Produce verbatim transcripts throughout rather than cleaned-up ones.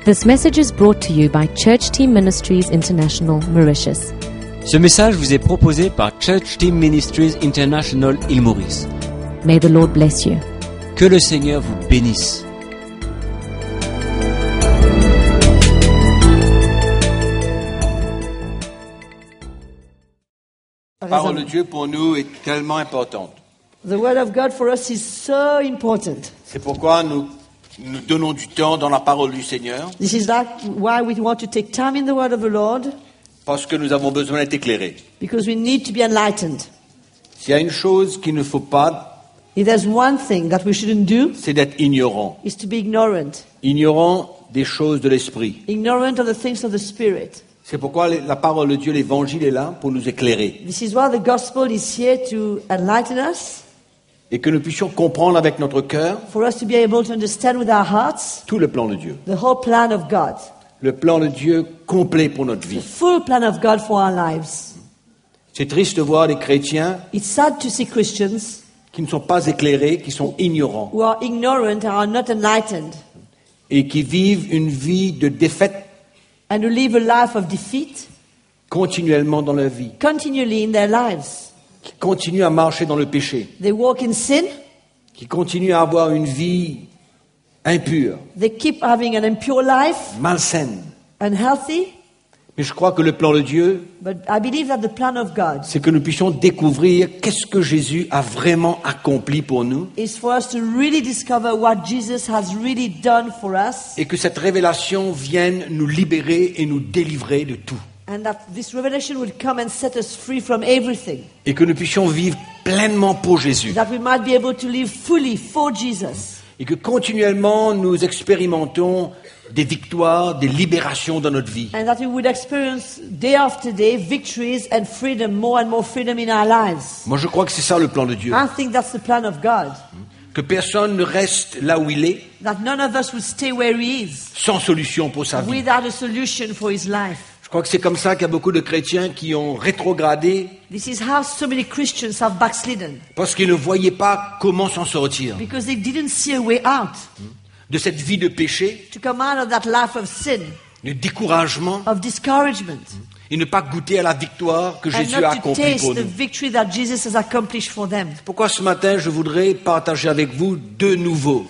This message is brought to you by Church Team Ministries International, Mauritius. Ce message vous est proposé par Church Team Ministries International, Île Maurice. May the Lord bless you. Que le Seigneur vous bénisse. La parole de Dieu pour nous est tellement importante. The word of God for us is so important. C'est pourquoi nous nous donnons du temps dans la parole du Seigneur, This is that why we want to take time in the word of the Lord, parce que nous avons besoin d'être éclairés. because we need to be enlightened. S'il y a une chose qu'il ne faut pas, If there's one thing that we shouldn't do, c'est d'être ignorant. is to be ignorant. Ignorant des choses de l'esprit. Ignorant of the things of the Spirit. C'est pourquoi la parole de Dieu, l'évangile est là pour nous éclairer. This is why the gospel is here to enlighten us, Et que nous puissions comprendre avec notre cœur for us to be able to understand with our hearts tout le plan de Dieu. the whole plan of God, Le plan de Dieu complet pour notre the vie. full plan of God for our lives. C'est triste de voir des chrétiens It's sad to see Christians qui ne sont pas éclairés, qui sont ignorants who are ignorant and are not enlightened, et qui vivent une vie de défaite and who live a life of defeat continuellement dans leur vie, continually in their lives. qui continuent à marcher dans le péché, They walk in sin, qui continuent à avoir une vie impure, they keep having an impure life, malsaine. unhealthy, Mais je crois que le plan de Dieu, but I believe that the plan of God c'est que nous puissions découvrir qu'est-ce que Jésus a vraiment accompli pour nous is for us to really discover what Jesus has really done for us, et que cette révélation vienne nous libérer et nous délivrer de tout. and that this revelation will come and set us free from everything, Et que nous puissions vivre pleinement pour Jésus. that we might be able to live fully for Jesus, Et que continuellement nous expérimentons des victoires, des libérations dans notre vie. and that we would experience day after day victories and freedom, more and more freedom in our lives. Moi je crois que c'est ça le plan de Dieu. I think that's the plan of God, Que personne ne reste là où il est that none of us would stay where he is sans solution pour sa vie. without a solution for his life. Je crois que c'est comme ça qu'il y a beaucoup de chrétiens qui ont rétrogradé This is how so many Christians have backslidden, parce qu'ils ne voyaient pas comment s'en sortir because they didn't see a way out de cette vie de péché, to come out of that life of sin, de découragement of discouragement, et ne pas goûter à la victoire que and Jésus a not to accomplie taste pour the nous. victory that Jesus has accomplished for them. Pourquoi ce matin je voudrais partager avec vous de nouveau.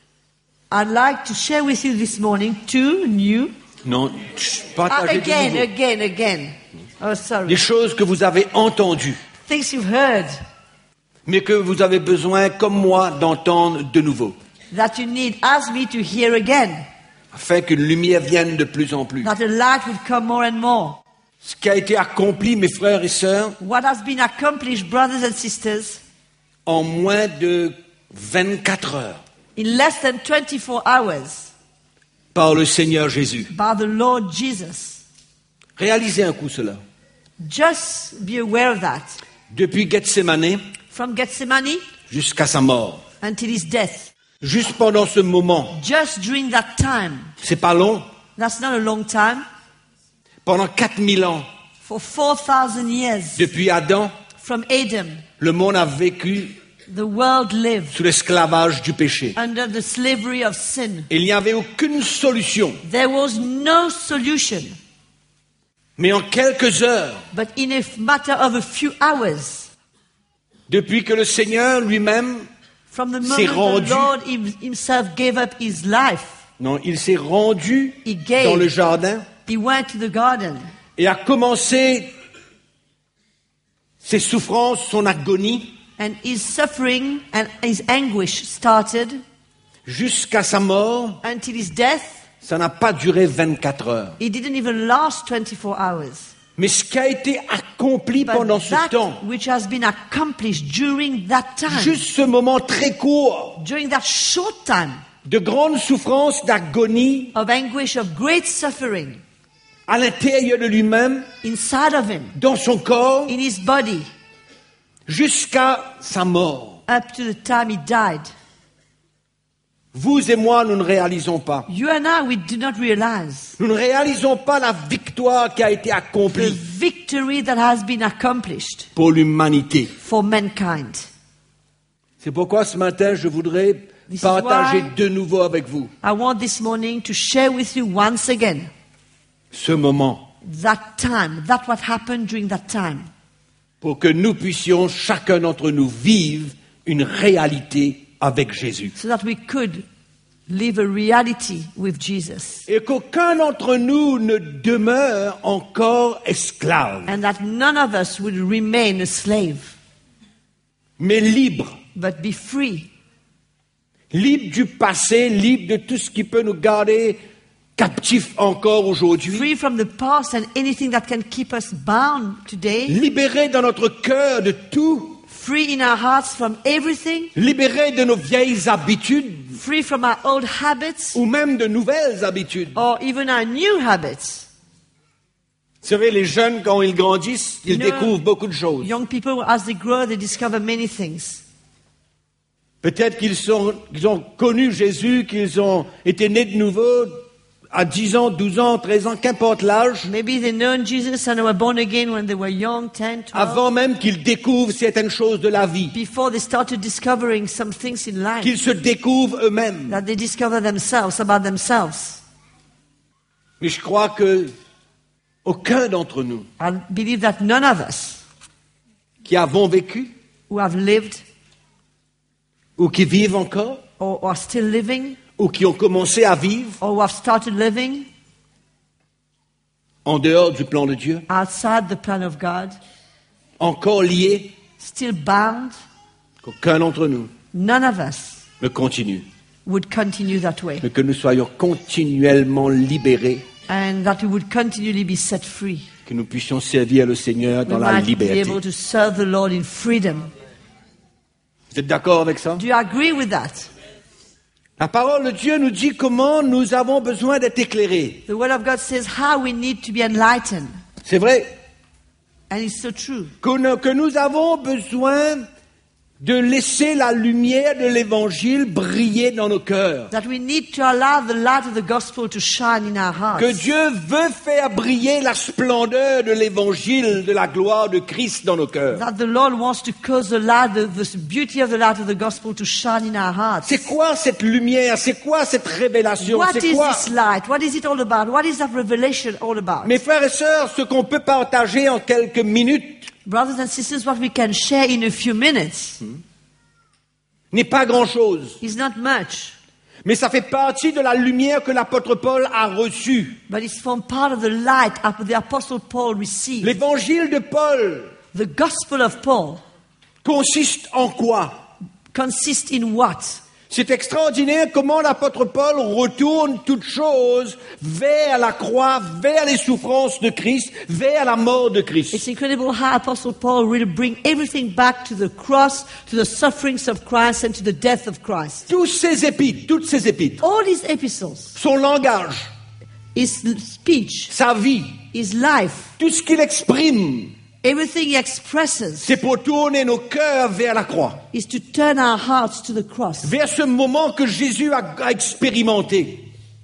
I'd like to share with you this morning two new, Non, chut, uh, partager de again, nouveau. again, again. Oh, sorry. Des choses que vous avez entendues, Things you've heard mais que vous avez besoin, comme moi, d'entendre de nouveau, that you need, as me, to hear again, afin qu'une lumière vienne de plus en plus. that a light would come more and more. Ce qui a été accompli, mes frères et sœurs, What has been accomplished, brothers and sisters, en moins de vingt-quatre heures, in less than twenty-four hours, par le Seigneur Jésus. by the Lord Jesus. Réalisez un coup cela. Just be aware of that. Depuis Gethsemane From Gethsemane jusqu'à sa mort, until his death. juste pendant ce moment, Just during that time. c'est pas long, That's not a long time. pendant quatre mille ans, For four thousand years. depuis Adam, From Adam, le monde a vécu the world lived sous l'esclavage du péché. under the slavery of sin. Il n'y avait aucune solution. There was no solution. Mais en quelques heures, But in a matter of a few hours, depuis que le Seigneur lui-même, from the s'est moment rendu- the Lord him- himself gave up his life, non, il s'est rendu He gave. dans le jardin he went to the garden et a commencé ses souffrances, son agonie, and his suffering and his anguish started jusqu'à sa mort. until his death. Ça n'a pas duré vingt-quatre heures. It didn't even last twenty-four hours. Mais ce qui a été accompli But pendant ce that temps, which has been accomplished during that time, juste ce moment très court during that short time de grande souffrance, d'agonie of anguish, of great suffering à l'intérieur de lui-même, inside of him, dans son corps, in his body, jusqu'à sa mort. up to the time he died. Vous et moi, nous ne réalisons pas. You and I, we do not realize Nous ne réalisons pas la victoire qui a été the accomplie victory that has been accomplished pour l'humanité. for mankind. C'est pourquoi ce matin, je voudrais This is partager why de nouveau avec vous I want this morning to share with you once again ce moment that time, that what happened during that time, pour que nous puissions, chacun d'entre nous, vivre une réalité avec Jésus. so that we could live a reality with Jesus. Et qu'aucun d'entre nous ne demeure encore esclave, And that none of us would remain a slave, mais libre. but be free. Libre du passé, libre de tout ce qui peut nous garder captifs encore aujourd'hui. Free from the past and anything that can keep us bound today. Libéré dans notre cœur de tout. Free in our hearts from everything. Libéré de nos vieilles habitudes Free from our old habits ou même de nouvelles habitudes. or even our new habits. Vous savez, les jeunes, quand ils grandissent, ils You know, découvrent beaucoup de choses. Young people, as they grow, they discover many things. Peut-être qu'ils sont, qu'ils ont connu Jésus, qu'ils ont été nés de nouveau à dix ans, douze ans, treize ans, qu'importe l'âge, Maybe they known Jesus and they were born again when they were young, ten, twelve, avant même qu'ils découvrent certaines choses de la vie, before they started discovering some things in life, qu'ils se découvrent eux-mêmes. that they discover themselves, about themselves. Mais je crois que aucun d'entre nous I believe that none of us qui avons vécu who have lived ou qui vivent encore or are still living ou qui ont commencé à vivre or who have started living en dehors du plan de Dieu, outside the plan of God, encore liés, still bound, qu'aucun d'entre nous none of us ne continue, would continue that way. mais que nous soyons continuellement libérés, And that we would continually be set free. que nous puissions servir le Seigneur We dans la might be liberté. able to serve the Lord in freedom. Vous êtes d'accord avec ça? Do you agree with that? La parole de Dieu nous dit comment nous avons besoin d'être éclairés. The Word of God says how we need to be enlightened. C'est vrai And it's so true. que nous, que nous avons besoin de laisser la lumière de l'Évangile briller dans nos cœurs. That we need to allow the light of the gospel to shine in our hearts. Que Dieu veut faire briller la splendeur de l'Évangile, de la gloire de Christ dans nos cœurs. That the Lord wants to cause the light, the, the beauty of the light of the gospel to shine in our hearts. C'est quoi cette lumière? C'est quoi cette révélation? What C'est is quoi? this light? What is it all about? What is that revelation all about? Mes frères et sœurs, ce qu'on peut partager en quelques minutes Brothers and sisters, what we can share in a few minutes n'est pas grand-chose. is not much, Mais ça fait partie de la lumière que l'apôtre Paul a reçue. but it's from part of the light that the Apostle Paul received. L'évangile de Paul The gospel of Paul consiste en quoi? consists in what? C'est extraordinaire comment l'apôtre Paul retourne toutes choses vers la croix, vers les souffrances de Christ, vers la mort de Christ. It's incredible how Apostle Paul really bring everything back to the cross, to the sufferings of Christ, and to the death of Christ. Tous ces épîtres, toutes ces épîtres, All these epistles, son langage, his speech, sa vie, his life, tout ce qu'il exprime, everything he expresses c'est pour tourner nos cœurs vers la croix, is to turn our hearts to the cross, vers ce moment que Jésus a, a expérimenté,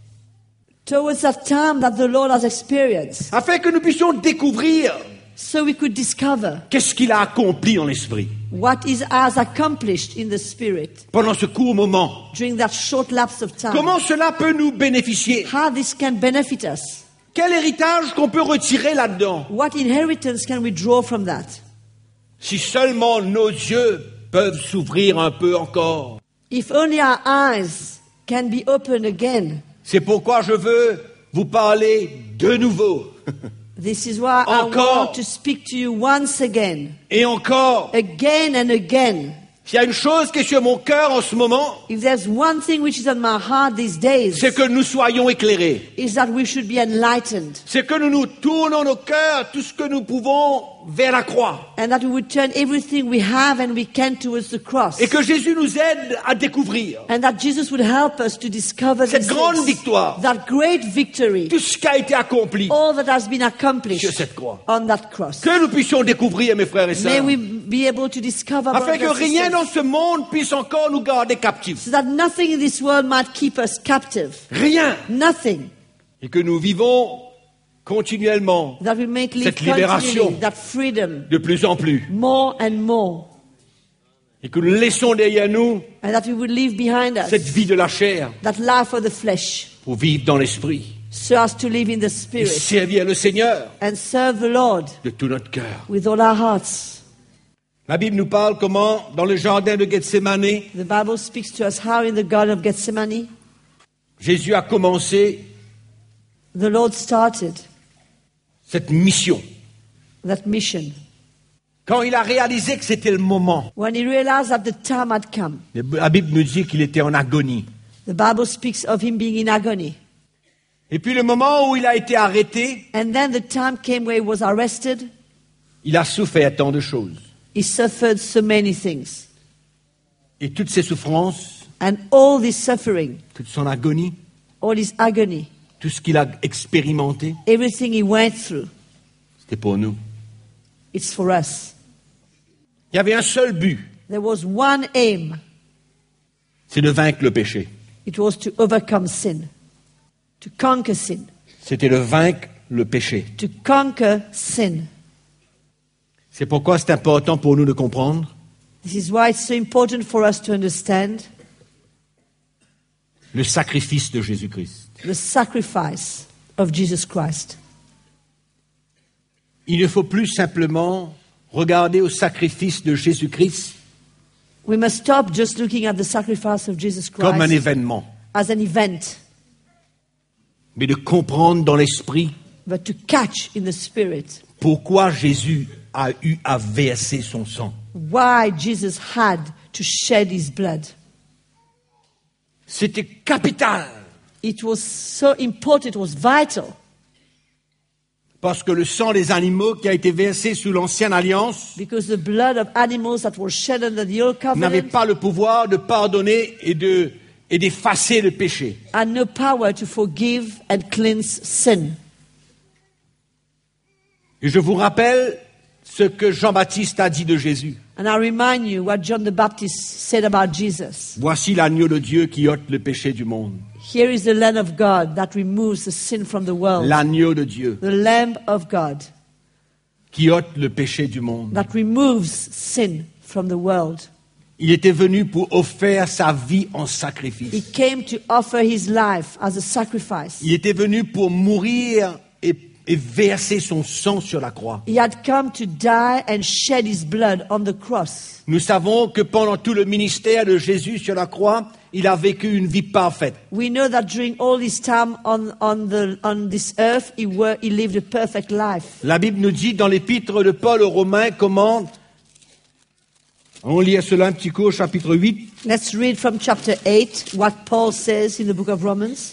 towards that time that the Lord has experienced, afin que nous puissions découvrir so we could discover qu'est-ce qu'il a accompli en l'esprit what is has accomplished in the Spirit pendant ce court moment. during that short lapse of time. Comment cela peut nous bénéficier? How this can benefit us. Quel héritage qu'on peut retirer là-dedans? What inheritance can we draw from that? Si seulement nos yeux peuvent s'ouvrir un peu encore. If only our eyes can be opened again. C'est pourquoi je veux vous parler de nouveau. This is why I Encore. want to speak to you once again, Et encore, again and again. s'il y a une chose qui est sur mon cœur en ce moment, If there's one thing which is on my heart these days, c'est que nous soyons éclairés. is that we should be enlightened, C'est que nous nous tournons nos cœurs, tout ce que nous pouvons, vers la croix. and that we would turn everything we have and we can towards the cross, Et que Jésus nous aide à découvrir and that Jesus would help us to discover cette these grande things, victoire, that great victory, tout ce qui a été accompli all that has been sur accomplished cette croix. on that cross. Que nous puissions découvrir, mes frères et May sœurs, we be able to discover, afin brothers que and rien sisters, dans ce monde puisse encore nous garder captifs. so that nothing in this world might keep us captive. Rien. Nothing. Et que nous vivons continuellement, That we may live cette libération continually, that freedom, de plus en plus. more and more. et que nous laissons derrière nous and that we would leave behind us cette vie de la chair that life of the flesh, pour vivre dans l'esprit so as to live in the et Spirit servir le Seigneur and serve the Lord de tout notre cœur. with all our hearts. La Bible nous parle comment, dans le jardin de Gethsémane, The Bible speaks to us how in the Garden of Gethsemane, Jésus a commencé the Lord started cette mission. that mission. Quand il a réalisé que c'était le moment, When he realized that the time had come, la Bible nous dit qu'il était en agonie. the Bible speaks of him being in agony. Et puis le moment où il a été arrêté, And then the time came where he was arrested. il a souffert tant de choses. He suffered so many things. Et toutes ces souffrances, And all this suffering, toute son agonie, all this agony, tout ce qu'il a expérimenté, everything he went through, c'était pour nous. it's for us. Il y avait un seul but, There was one aim. c'est de vaincre le péché. It was to overcome sin, to conquer sin, C'était de vaincre le péché. to conquer sin. C'est pourquoi c'est important pour nous de comprendre This is why it's so important for us to understand le sacrifice de Jésus-Christ. the sacrifice of Jesus Christ. Il ne faut plus simplement regarder au sacrifice de Jésus-Christ We must stop just looking at the sacrifice of Jesus comme un Christ événement, as an event, mais de comprendre dans l'esprit but to catch in the spirit pourquoi Jésus a eu à verser son sang. why Jesus had to shed his blood. C'était capital, It was so important, it was vital, parce que le sang des animaux qui a été versé sous l'ancienne alliance because the blood of animals that were shed under the old n'avait covenant pas le pouvoir de pardonner et de et d'effacer le péché. had no power to forgive and cleanse sin. Et je vous rappelle ce que Jean-Baptiste a dit de Jésus. And I remind you what John the Baptist said about Jesus. Voici l'agneau de Dieu qui ôte le péché du monde. Here is the Lamb of God that removes the sin from the world. L'agneau de Dieu The Lamb of God qui ôte le péché du monde. that removes sin from the world. Il était venu pour offrir sa vie en He sacrifice. came to offer his life as a sacrifice. Il était venu pour mourir et, et verser son sang sur la croix. He had come to die and shed his blood on the cross. Nous savons que pendant tout le ministère de Jésus sur la croix, il a vécu une vie parfaite. We know that during all his time on, on, the, on this earth, he, were, he lived a perfect life. La Bible nous dit dans l'épître de Paul aux Romains comment, on lit cela un petit coup au chapitre huit, Let's read from chapter eight what Paul says in the book of Romans.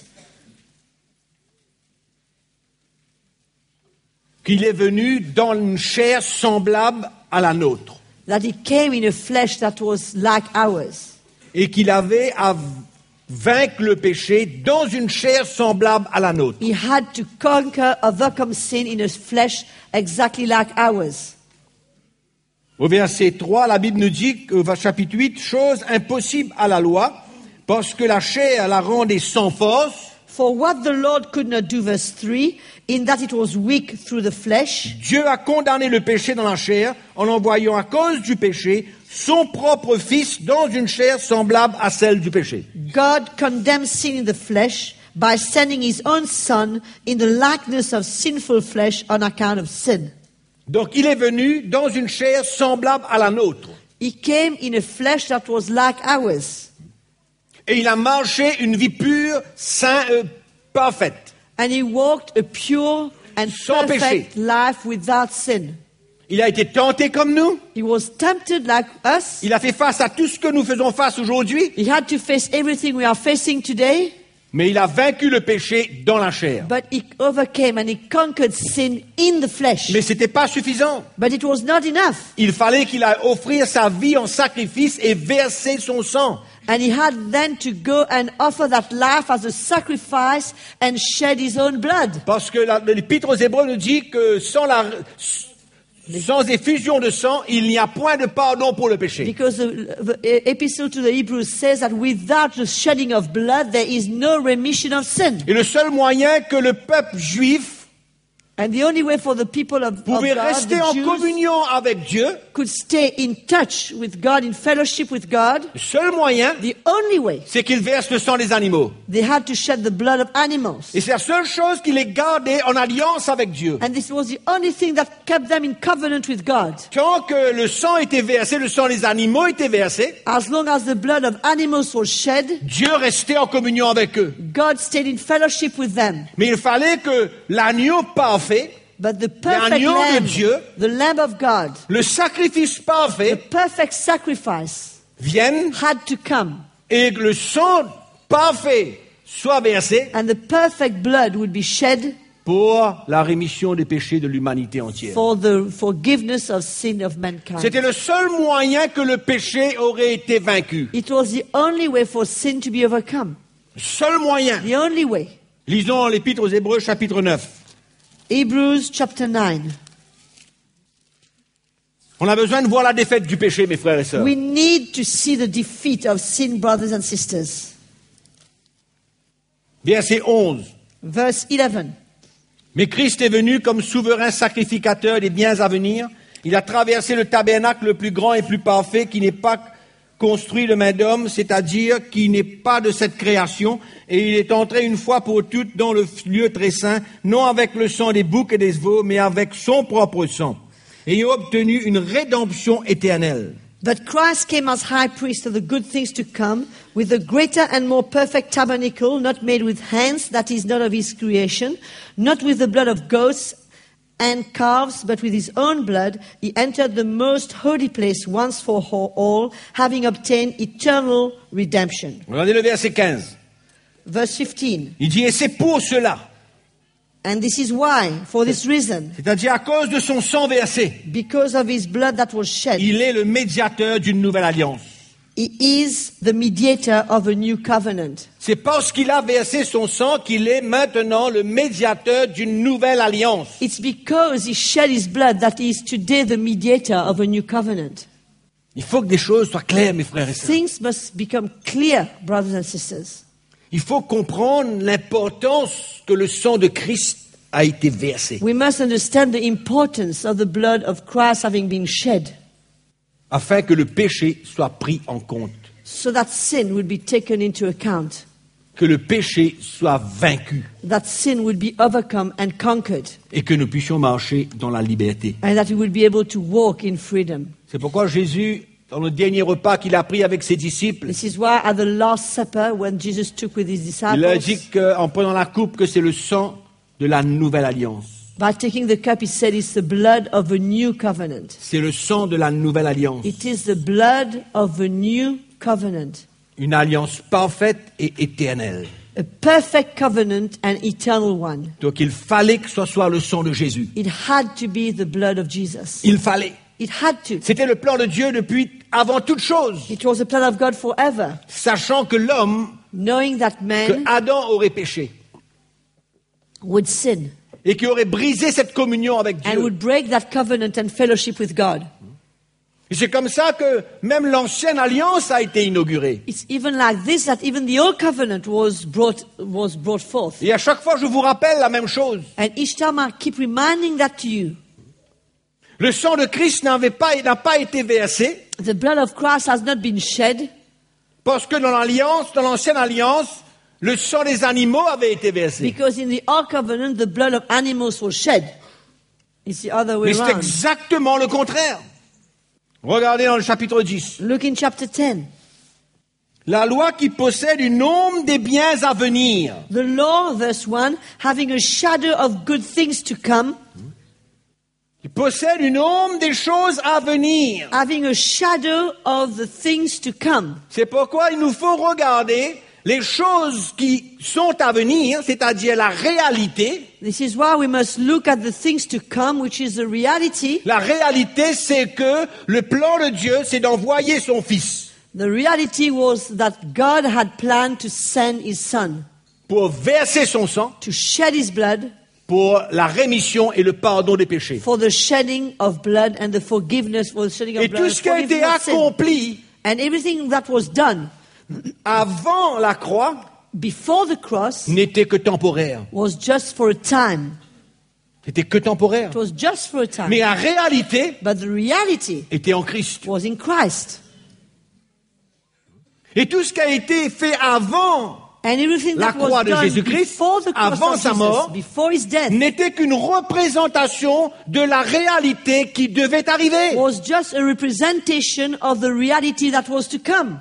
qu'il est venu dans une chair semblable à la nôtre That he came in a flesh that was like ours. et qu'il avait à vaincre le péché dans une chair semblable à la nôtre. He had to conquer, overcome sin in a flesh exactly like ours. Au verset trois, la Bible nous dit, au chapitre huit, chose impossible à la loi, parce que la chair la rendait sans force. For what the Lord could not do, verse three, in that it was weak through the flesh, Dieu a condamné le péché dans la chair en envoyant à cause du péché son propre Fils dans une chair semblable à celle du péché. God condemned sin in the flesh by sending his own Son in the likeness of sinful flesh on account of sin. Donc il est venu dans une chair semblable à la nôtre. He came in a flesh that was like ours. Et il a marché une vie pure, sainte, euh, parfaite. And he walked a pure and Sans perfect péché. life without sin. Il a été tenté comme nous. He was tempted like us. Il a fait face à tout ce que nous faisons face aujourd'hui. He had to face everything we are facing today. Mais il a vaincu le péché dans la chair. But he overcame and he conquered sin in the flesh. Mais c'était pas suffisant. But it was not enough. Il fallait qu'il aille offrir sa vie en sacrifice et verser son sang. And he had then to go and offer that life as a sacrifice and shed his own blood. Parce que la- l'épître aux Hébreux nous dit que sans la, sans effusion de sang, il n'y a point de pardon pour le péché. Because the, the epistle to the Hebrews says that without the shedding of blood, there is no remission of sin. Et le seul moyen que le peuple juif And the only way for the people of, of pouvait God, rester the en Jews, communion avec Dieu, could stay in touch with God, in fellowship with God, Le seul moyen, the only way, c'est qu'ils versent le sang des animaux. they had to shed the blood of animals. Et c'est la seule chose qui les gardait en alliance avec Dieu. And this was the only thing that kept them in covenant with God. Tant que le sang était versé, le sang des animaux était versé, As long as the blood of animals was shed, Dieu restait en communion avec eux. God stayed in fellowship with them. Mais il fallait que l'agneau parfait, But the perfect L'agneau de lamb, Dieu, the Lamb of God, le sacrifice the parfait, perfect sacrifice vienne had to come. et que le sang parfait soit versé And the perfect blood would be shed pour la rémission des péchés de l'humanité entière. for the forgiveness of sin of mankind. C'était le seul moyen que le péché aurait été vaincu. It was the only way for sin to be overcome. Le seul moyen. The only way. Lisons l'Épître aux Hébreux, chapitre neuf. Hebrews chapter nine. On a besoin de voir la défaite du péché, mes frères et sœurs. We need to see the defeat of sin, brothers and sisters. Verset onze. Verse eleven. Mais Christ est venu comme souverain sacrificateur des biens à venir. Il a traversé le tabernacle le plus grand et plus parfait qui n'est pas construit de main d'homme, c'est-à-dire qui n'est pas de cette création, et il est entré une fois pour toutes dans le lieu très saint, non avec le sang des boucs et des veaux, mais avec son propre sang, ayant obtenu une rédemption éternelle. But Christ came as high priest of the good things to come, with a greater and more perfect tabernacle, not made with hands, that is not of his creation, not with the blood of goats and calves, but with his own blood, he entered the most holy place once for all, having obtained eternal redemption. Regardez le verset quinze. Verse fifteen. Il dit, et c'est pour cela, And this is why, for this reason, c'est-à-dire à cause de son sang versé, because of his blood that was shed, il est le médiateur d'une nouvelle alliance. he is the mediator of a new covenant. C'est parce qu'il a versé son sang qu'il est maintenant le médiateur d'une nouvelle alliance. It's because he shed his blood that he is today the mediator of a new covenant. Il faut que des choses soient claires, mes frères et sœurs. Things must become clear, brothers and sisters. Il faut comprendre l'importance que le sang de Christ a été versé, We must understand the importance of the blood of Christ having been shed, afin que le péché soit pris en compte, so that sin would be taken into account, que le péché soit vaincu that sin would be overcome and conquered, et que nous puissions marcher dans la liberté. and that we would be able to walk in freedom. C'est pourquoi Jésus, dans le dernier repas qu'il a pris avec ses disciples, This is why at the Last Supper, when Jesus took with his il a dit disciples, qu'en prenant la coupe que c'est le sang de la nouvelle alliance. by taking the cup, he said it's the blood of a new covenant. C'est le sang de la nouvelle alliance. It is the blood of a new covenant, Une alliance parfaite et éternelle. a perfect covenant and eternal one. Donc il fallait que ce soit le sang de Jésus. It had to be the blood of Jesus. Il fallait. It had to. C'était le plan de Dieu depuis avant toute chose, It was the plan of God forever, sachant que l'homme, knowing that que man Adam aurait péché would sin et qui aurait brisé cette communion avec and Dieu. would break that covenant and fellowship with God. Et c'est comme ça que même l'ancienne alliance a été inaugurée. It's even like this that even the old covenant was brought was brought forth. Et à chaque fois, je vous rappelle la même chose. And each time I keep reminding that to you. Le sang de Christ n'avait pas, n'a pas été versé The blood of Christ has not been shed parce que dans l'alliance, dans l'ancienne alliance, le sang des animaux avait été versé. because in the old covenant the blood of animals was shed. It's the other way Mais c'est around. exactement le contraire. Regardez dans le chapitre dix. Look in chapter ten. La loi qui possède une ombre des biens à venir. The law, verse one, having a shadow of good things to come, Qui possède une ombre des choses à venir. having a shadow of the things to come. C'est pourquoi il nous faut regarder les choses qui sont à venir, c'est-à-dire la réalité. This is why we must look at the things to come, which is the reality. La réalité, c'est que le plan de Dieu, c'est d'envoyer son Fils The reality was that God had planned to send his son, pour verser son sang, to shed his blood pour la rémission et le pardon des péchés. for the shedding of blood and the forgiveness for the shedding of Et blood. tout and ce qui a été forgiveness of sin. accompli And everything that was done avant la croix before the cross n'était que temporaire. was just for a time. C'était que temporaire. It was just for a time. Mais la réalité But the reality était en Christ. was in Christ. Et tout ce qui a été fait avant And everything La that was croix de done Jésus-Christ, before the cross avant of sa Jesus, mort, before his death, n'était qu'une représentation de la réalité qui devait arriver. was just a representation of the reality that was to come.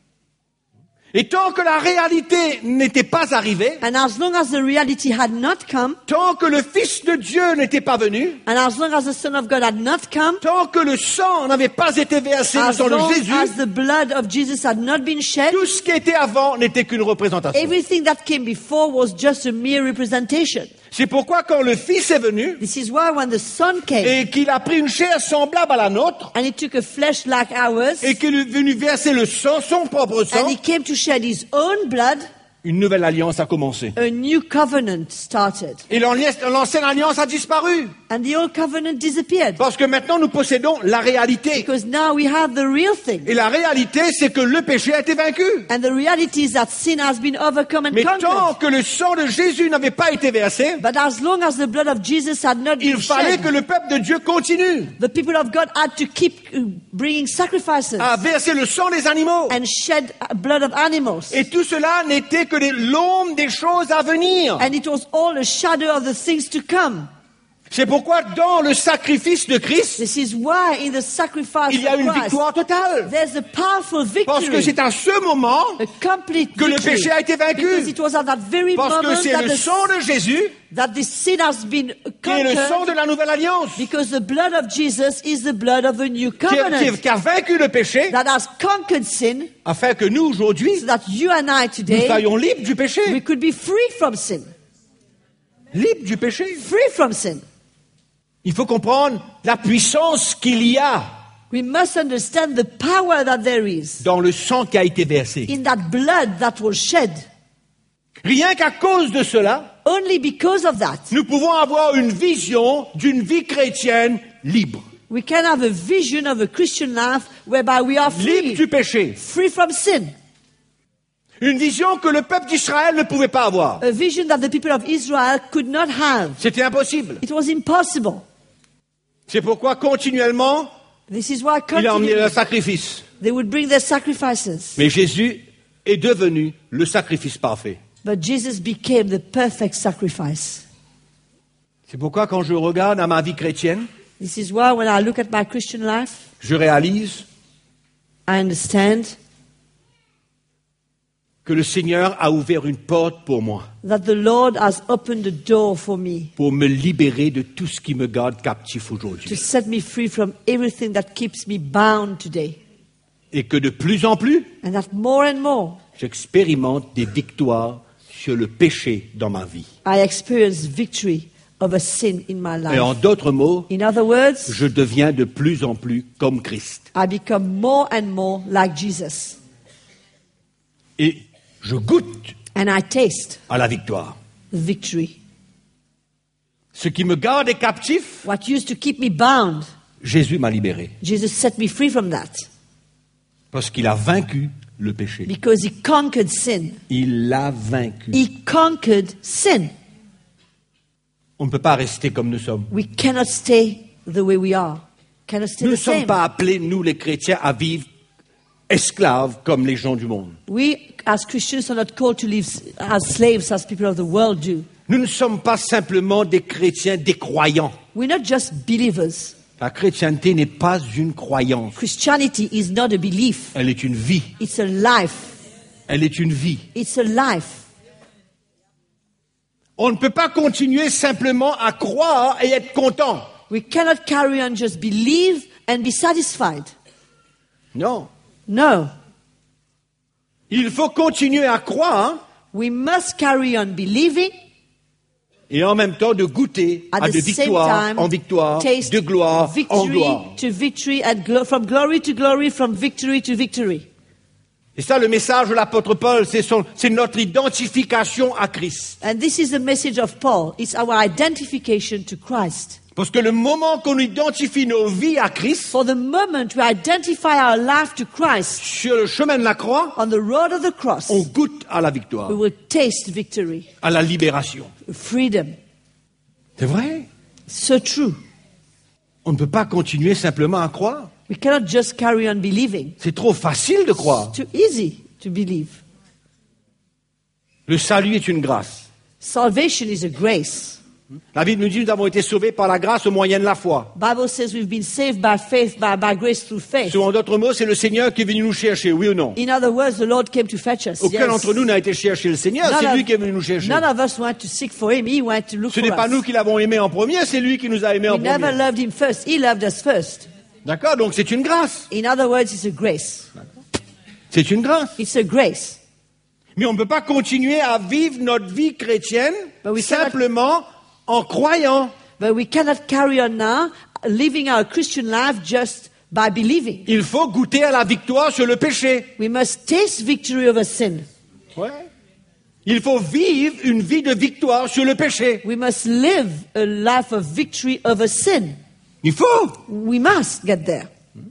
Et tant que la réalité n'était pas arrivée, And as long as the reality had not come, tant que le Fils de Dieu n'était pas venu, and as long as the Son of God had not come, tant que le sang n'avait pas été versé as sur le long Jésus, as the blood of Jesus had not been shed, tout ce qui était avant n'était qu'une représentation. everything that came before was just a mere representation. C'est pourquoi quand le Fils est venu This is why when the Son came, et qu'il a pris une chair semblable à la nôtre and he took a flesh like ours, et qu'il est venu verser le sang, son propre sang, and he came to shed his own blood, une nouvelle alliance a commencé. a new covenant started. Et l'ancienne alliance a disparu. And the old covenant disappeared. Parce que maintenant nous possédons la réalité. Because now we have the real thing. Et la réalité, c'est que le péché a été vaincu. And the reality is that sin has been overcome and Mais tant conquered. que le sang de Jésus n'avait pas été versé, But as long as the blood of Jesus had not il been fallait que shed, le peuple de Dieu continue the people of God had to keep uh, bringing sacrifices à verser le sang des animaux. and shed uh, blood of animals. Et tout cela n'était que des- l'ombre des choses à venir. And it was all a shadow of the things to come. C'est pourquoi dans le sacrifice de Christ, This is why in the sacrifice il y a of une Christ, victoire totale. there's a powerful Parce que victory, c'est à ce moment a complete que le victory. péché a été vaincu. Because it was at that very Parce que moment c'est that le the, sang de Jésus that the sin has been qui est le sang conquered. de la nouvelle alliance, Because the blood of Jesus is the blood of a new qui a, qui a- covenant qui a vaincu le péché, that has conquered sin, afin que nous aujourd'hui, so that you and I nous today, soyons libres du péché. we could be free from sin. Libres du péché. Free from sin. Il faut comprendre la puissance qu'il y a We must understand the power that there is dans le sang qui a été versé. in that blood that was shed. Rien qu'à cause de cela, Only because of that, nous pouvons avoir une vision d'une vie chrétienne libre. we can have a vision of a Christian life whereby we are Libre free, du péché. free from sin. Une vision que le peuple d'Israël ne pouvait pas avoir. A vision that the people of Israel could not have. C'était impossible. It was impossible. C'est pourquoi continuellement, This is why il a emmené le continually sacrifice. they would bring their sacrifices. Mais Jésus est devenu le sacrifice parfait. But Jesus became the perfect sacrifice. C'est pourquoi quand je regarde à ma vie chrétienne, This is why when I look at my Christian life, je réalise I understand que le Seigneur a ouvert une porte pour moi, that the Lord has opened the door for me pour me libérer de tout ce qui me garde captif to aujourd'hui. set me free from everything that keeps me bound today. Et que de plus en plus, And that more and more j'expérimente des victoires sur le péché dans ma vie. I experience victory over sin in my Et en life. d'autres mots, In other words, je deviens de plus en plus comme Christ. I become more and more like Jesus. Et je goûte And I taste à la victoire. the victory. Ce qui me gardait captif, What used to keep me bound, Jésus m'a libéré. Jesus set me free from that. Parce qu'il a vaincu le péché. Because he conquered sin. Il l'a vaincu. He conquered sin. On ne peut pas rester comme nous sommes. We cannot stay the way we are. Cannot stay Nous ne the sommes same. pas appelés, nous les chrétiens, à vivre esclaves comme les gens du monde. We, as Christians, are not called to live as slaves as people of the world do. Nous ne sommes pas simplement des chrétiens, des croyants. We're not just believers. La chrétienté n'est pas une croyance. Christianity is not a belief. Elle est une vie. It's a life. Elle est une vie. It's a life. On ne peut pas continuer simplement à croire et être content. We cannot carry on just believe and be satisfied. Non. No. Il faut continuer à croire We must carry on believing et en même temps de goûter at à the de same victoire time en victoire, taste de gloire en victory gloire. to victory and glo- from glory to glory, from victory to victory. Et ça, le message de l'apôtre Paul, c'est son- c'est notre identification à Christ. And this is the message of Paul. It's our identification to Christ. Parce que le moment qu'on identifie nos vies à Christ, For the moment we identify our life to Christ sur le chemin de la croix, on the road of the cross, on goûte à la victoire, we will taste victory, à la libération. freedom. C'est vrai. So true. On ne peut pas continuer simplement à croire. We cannot just carry on believing. C'est trop facile de croire. It's too easy to believe. Le salut est une grâce. Salvation is a grace. La Bible nous dit que nous avons été sauvés par la grâce au moyen de la foi. Bible says we've been saved by faith, by, by grace through faith. Ou en d'autres mots, c'est le Seigneur qui est venu nous chercher, oui ou non? In other words, the Lord came to fetch us. Aucun Yes. d'entre nous n'a été chercher le Seigneur, None c'est of- lui qui est venu nous chercher. None of us went to seek for him. He went to look Ce for n'est pas us. nous qui l'avons aimé en premier, c'est lui qui nous a aimés en We never premier. loved him first. He loved us first. D'accord? Donc c'est une grâce. In other words, it's a grace. C'est une grâce. It's a grace. Mais on ne peut pas continuer à vivre notre vie chrétienne But we cannot- simplement en croyant. But we cannot carry on now living our Christian life just by believing. Il faut goûter à la victoire sur le péché. We must taste victory over sin. Ouais. Il faut vivre une vie de victoire sur le péché. We must live a life of victory over sin. Il faut. We must get there.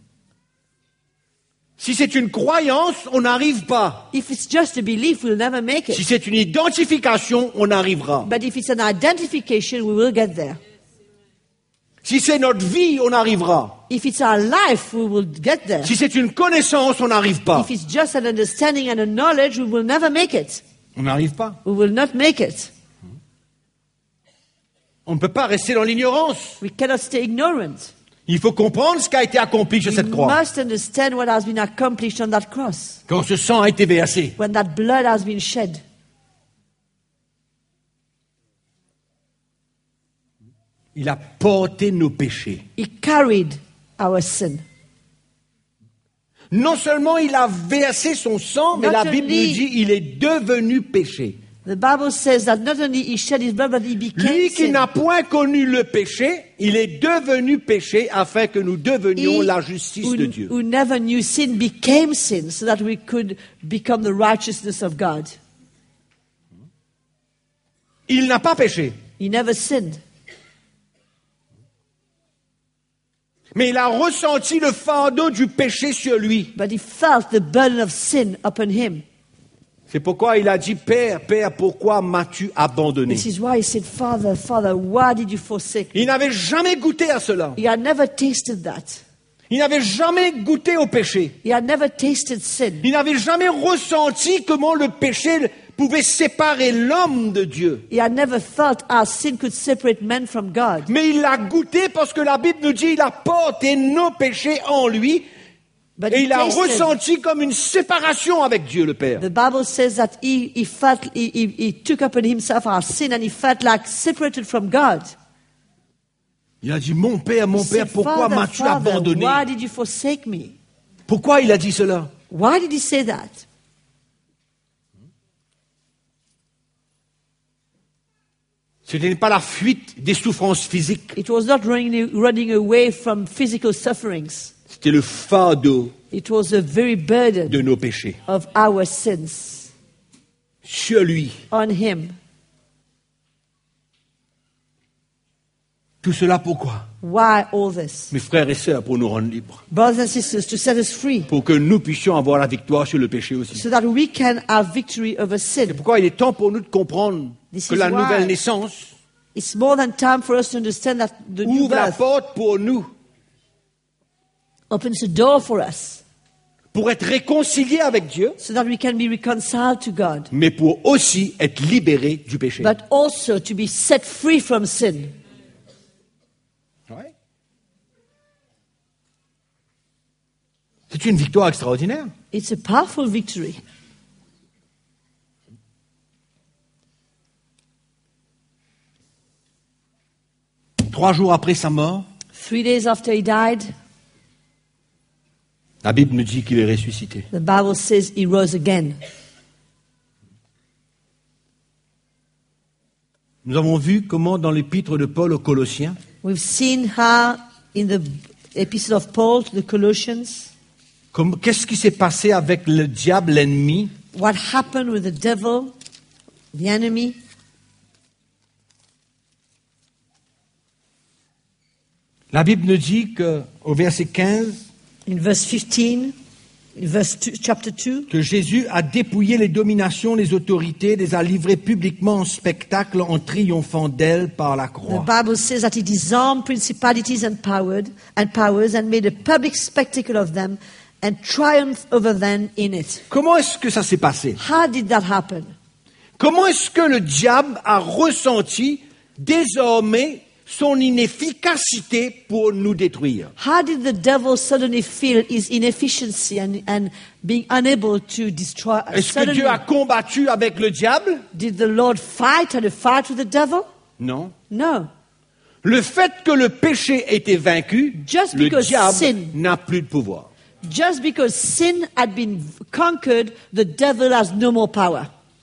Si c'est une croyance, on n'arrive pas. If it's just a belief, we'll never make Si it. c'est une identification, on arrivera. But if it's an identification, we will get there. Si c'est notre vie, on arrivera. If it's our life, we will get there. Si c'est une connaissance, on n'arrive pas. If it's just an understanding and a knowledge, we will never make it. On n'arrive pas. We will not make it. On ne peut pas rester dans l'ignorance. We cannot stay ignorant. Il faut comprendre ce qui a été accompli sur We cette croix. must understand what has been accomplished on that cross, Quand ce sang a été versé. when that blood has been shed. Il a porté nos péchés. He carried our sin. Non seulement il a versé son sang, mais Not la Bible only- nous dit il est devenu péché. The Bible says that not only he shed his blood, but he became Lui qui sin. n'a point connu le péché, il est devenu péché afin que nous devenions He la justice who, de Dieu. who never knew sin became sin so that we could become the righteousness of God. Il n'a pas péché, He never sinned, mais il a ressenti le fardeau du péché sur lui. but he felt the burden of sin upon him. C'est pourquoi il a dit, Père, Père, pourquoi m'as-tu abandonné? This is why he said, Father, Father, why did you forsake me? Il n'avait jamais goûté à cela. He had never tasted that. Il n'avait jamais goûté au péché. He had never tasted sin. Il n'avait jamais ressenti comment le péché pouvait séparer l'homme de Dieu. He had never felt how sin could separate men from God. Mais il l'a goûté parce que la Bible nous dit il a porté nos péchés en lui But et he il a tasted. ressenti comme une séparation avec Dieu le Père. The Bible says that he, he felt, he, he, he took upon himself our sin and he felt like separated from God. Il a dit mon Père, mon He Père, said, pourquoi Father, m'as-tu Father, abandonné? why did you forsake me? Pourquoi il a dit cela? Why did he say that? Ce n'est pas la fuite des souffrances physiques, It was not running, running away from physical sufferings. c'était le fardeau It was the very burden de nos péchés. of our sins Sur lui, on him. tout cela pourquoi? Why all this? Mes frères et sœurs, pour nous rendre libres, Brothers and sisters, to set us free pour que nous puissions avoir la victoire sur le péché aussi. so that we can have victory over C'est sin. pourquoi il est temps pour nous de comprendre This que is la why nouvelle naissance It's more than time for us to understand that the new ouvre la birth porte pour nous, opens a door for us pour être réconciliés avec Dieu, so that we can be reconciled to God, mais pour aussi être libérés du péché. but also to be set free from sin. Ouais. C'est une victoire extraordinaire. It's a powerful victory. Trois jours après sa mort, Three days after he died, la Bible nous dit qu'il est ressuscité. the Bible says he rose again. Nous avons vu comment dans l'épître de Paul aux Colossiens, We've seen how in the epistle of Paul to the Colossians, comme- qu'est-ce qui s'est passé avec le diable, l'ennemi, what happened with the devil, the enemy. la Bible nous dit qu'au verset quinze, In verse fifteen, in verse two, chapter two, que Jésus a dépouillé les dominations, les autorités, les a livrées publiquement en spectacle en triomphant d'elles par la the croix. Bible says that he disarmed principalities and powered and powers and made a public spectacle of them and triumphed over them in it. Comment est-ce que ça s'est passé? How did that happen? Comment est-ce que le diable a ressenti désormais son inefficacité pour nous détruire? How did the devil suddenly feel his inefficiency and, and being unable to destroy? Est-ce que Suddenly, Dieu a combattu avec le diable? did the Lord fight and fight with the devil? Non. No. Le fait que le péché ait été vaincu, Just le because diable sin- n'a plus de pouvoir. Just because sin had been conquered, the devil has no more power.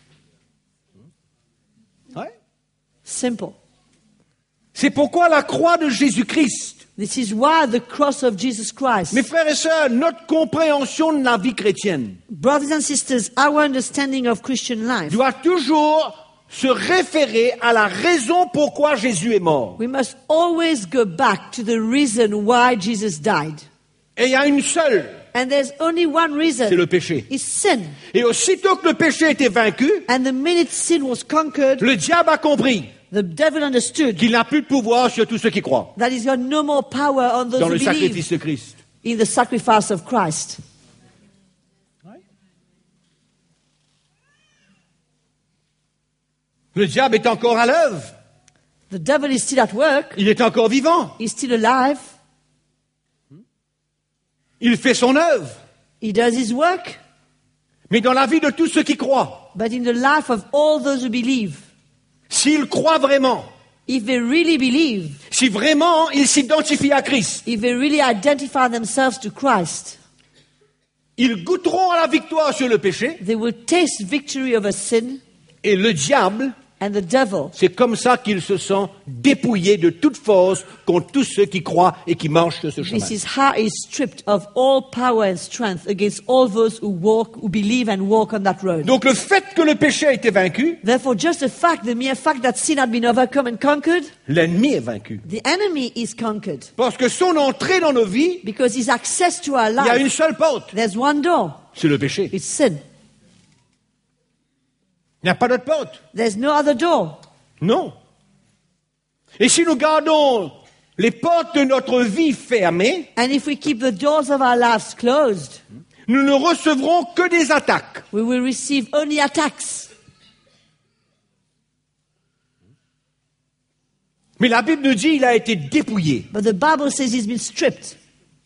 Ouais. Simple. C'est pourquoi la croix de Jésus-Christ, This is why the cross of Jesus Christ. mes frères et sœurs, notre compréhension de la vie chrétienne Brothers and sisters, our understanding of Christian life, doit toujours se référer à la raison pourquoi Jésus est mort. we must always go back to the reason why Jesus died. Et il y a une seule, And there's only one reason. c'est le péché. It's sin. Et aussitôt que le péché était vaincu, And the minute sin was conquered, le diable a compris the devil understood qu'il n'a plus de pouvoir sur tous ceux qui croient that he's got no more power on those dans who le believe sacrifice de Christ. in the sacrifice of Christ. Le diable est encore à l'œuvre. The devil is still at work. Il est encore vivant. He's still alive. Il fait son œuvre. He does his work. Mais dans la vie de tous ceux qui croient, But in the life of all those who believe, s'ils croient vraiment, if they really believe, si vraiment ils s'identifient à Christ, if they really identify themselves to Christ, ils goûteront à la victoire sur le péché. they will taste victory over sin, Et le diable, and the devil, c'est comme ça qu'il se sent dépouillé de toute force contre tous ceux qui croient et qui marchent sur ce chemin. this is how he is stripped of all power and strength against all those who walk, who believe and walk on that road. Donc le fait que le péché a été vaincu, Therefore, just the fact, the mere fact that sin had been overcome and conquered, l'ennemi est vaincu. the enemy is conquered. Parce que son entrée dans nos vies, Because his access to our il y a une life, seule porte, there's one door. c'est le péché. It's sin. Il n'y a pas d'autre porte. There's no other door. Non. Et si nous gardons les portes de notre vie fermées, And if we keep the doors of our lives closed, nous ne recevrons que des attaques. we will receive only attacks. Mais la Bible nous dit qu'il a été dépouillé. But the Bible says he's been stripped.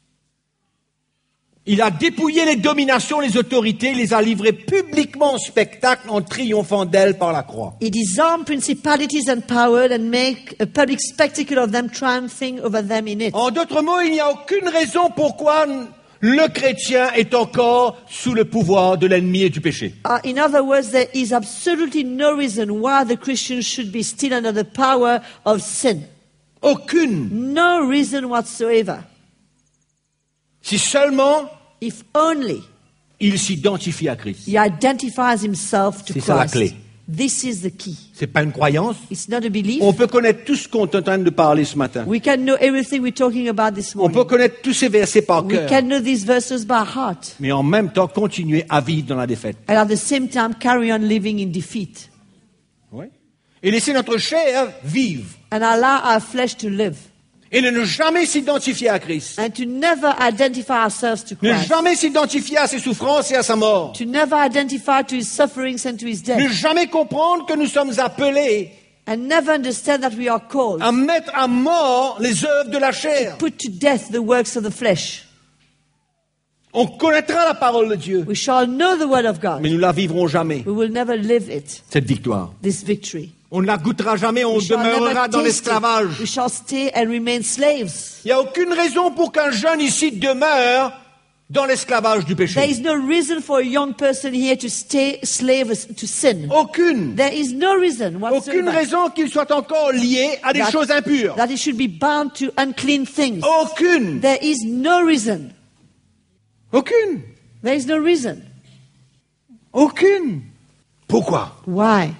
Il a dépouillé les dominations, les autorités, les a livrées publiquement en spectacle en triomphant d'elles par la croix. He disarmed principalities and power and make a public spectacle of them, triumphing over them in it. En d'autres mots, il n'y a aucune raison pourquoi le chrétien est encore sous le pouvoir de l'ennemi et du péché. Uh, in other words, there is absolutely no reason why the Christian should be still under the power of sin. Aucune. No reason whatsoever. Si seulement If only il s'identifie à Christ. he identifies himself to C'est ça la Christ. clé. This is the key. C'est pas une croyance. It's not a belief. On peut connaître tout ce qu'on est en train de parler ce matin. We can know everything we're talking about this On peut morning. connaître tous ces versets par We cœur. can know these verses by heart. Mais en même temps, continuer à vivre dans la défaite. And at the same time carry on living in defeat. Oui. Et laisser notre chair vivre. And allow our flesh to live. Et ne jamais s'identifier à Christ. And to never identify ourselves to Ne Christ. jamais s'identifier à ses souffrances et à sa mort. To never identify to his sufferings and to his Ne death. jamais comprendre que nous sommes appelés And never understand that we are called à mettre à mort les œuvres de la chair. put to death the works of the flesh. On connaîtra la parole de Dieu, We shall know the word of God. mais nous la vivrons jamais, We will never live it, cette victoire. this victory. On ne la goûtera jamais, on We shall demeurera never dans taste l'esclavage. it. We shall stay and remain slaves. Il n'y a aucune raison pour qu'un jeune ici demeure dans l'esclavage du There péché. is no reason for a young person here to stay slave to sin. Aucune. There is no reason Aucune whatsoever raison qu'il soit encore lié à des that, choses impures. that he should be bound to unclean things. Aucune. There is no reason. Aucune. There is no reason. Aucune. Pourquoi? Why?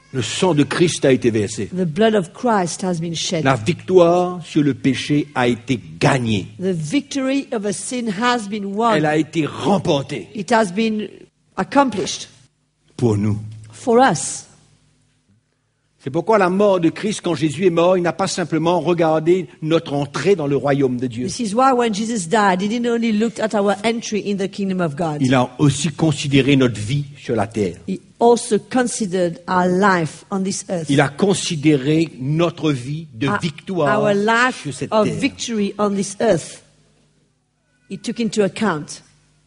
Le sang de Christ a été versé. The blood of Christ has been shed. La victoire sur le péché a été gagnée. The victory over sin has been won. Elle a été remportée It has been accomplished pour nous. for us. C'est pourquoi la mort de Christ, quand Jésus est mort, il n'a pas simplement regardé notre entrée dans le royaume de Dieu. This is why when Jesus died, he didn't only look at our entry in the kingdom of God. Il a aussi considéré notre vie sur la terre. He also considered our life on this earth. Il a considéré notre vie de Our- victoire our life sur cette of terre. victory on this earth. He took into account.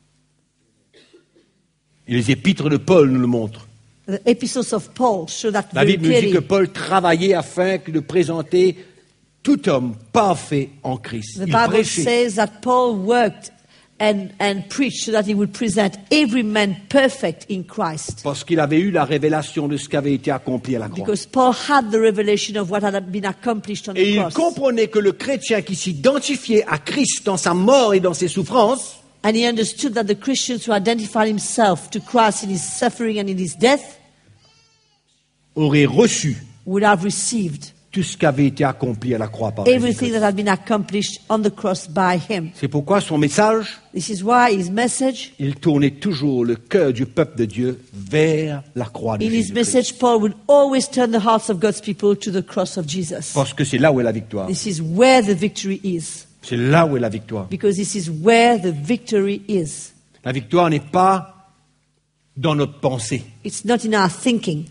Et les épîtres de Paul nous le montrent. The epistles of Paul show that La very Bible nous dit clearly. que Paul travaillait afin de présenter tout homme parfait en Christ. The Il Bible prêchait. says that Paul worked and, and preached so that he would present every man perfect in Christ. Parce qu'il avait eu la révélation de ce qui avait été accompli à la croix. Because Paul had the revelation of what had been accomplished on Et the il cross. comprenait que le chrétien qui s'identifiait à Christ dans sa mort et dans ses souffrances And he understood that the Christians who identified himself to Christ in his suffering and in his death aurait reçu would have received tout ce qui avait été accompli à la croix par Jésus. everything that had been accomplished on the cross by him. C'est pourquoi son message, This is why his message, il tournait toujours le cœur du peuple de Dieu vers la croix de in his Jésus. message, Paul would always turn the hearts of God's people to the cross of Jesus. Parce que c'est là où est la victoire. This is where the victory is. C'est là où est la victoire. Because this is where the victory is. La victoire n'est pas dans notre pensée. It's not in our thinking.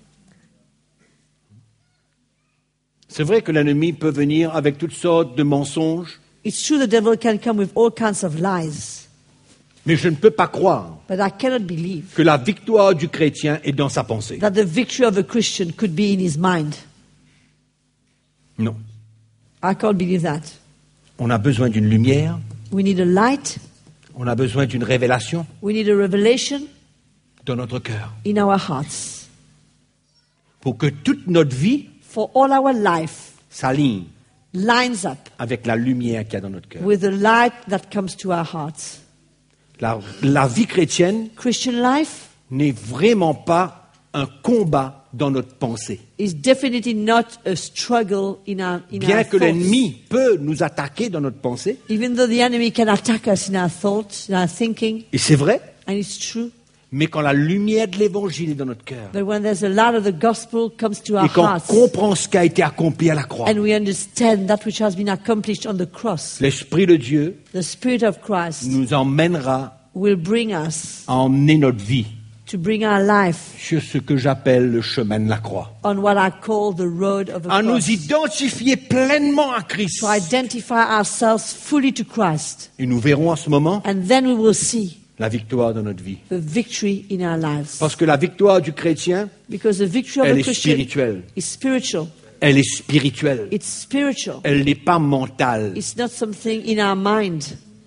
C'est vrai que l'ennemi peut venir avec toutes sortes de mensonges, It's true the devil can come with all kinds of lies. mais je ne peux pas croire But I cannot believe que la victoire du chrétien est dans sa pensée. that the victory of a Christian could be in his mind. Non. I can't believe that. On a besoin d'une lumière, We need a light. on a besoin d'une révélation We need a revelation dans notre cœur in our hearts. pour que toute notre vie For all our life s'aligne lines up avec la lumière qu'il y a dans notre cœur. with the light that comes to our hearts. La, la vie chrétienne Christian life n'est vraiment pas un combat dans notre pensée. is definitely not a struggle in our, in Bien our que thoughts. l'ennemi peut nous attaquer dans notre pensée, Even though the enemy can attack us in our thoughts, in our thinking, et c'est vrai, and it's true, mais quand la lumière de l'évangile est dans notre cœur, but when there's a light of the gospel comes to our et qu'on hearts, comprend ce qui a été accompli à la croix, and we understand that which has been accomplished on the cross, l'Esprit de Dieu the Spirit of Christ nous emmènera will bring us à emmener notre vie to bring our life sur ce que j'appelle le chemin de la croix. on what I call the road of the À nous cross. identifier pleinement à Christ. To identify ourselves fully to Christ. Et nous verrons à ce moment And then we will see la victoire dans notre vie. the victory in our lives. Parce que la victoire du chrétien, Because the victory of elle the est Christian spirituelle. is spiritual. Elle est spirituelle. It's spiritual. Elle n'est pas mentale. It's not something in our mind.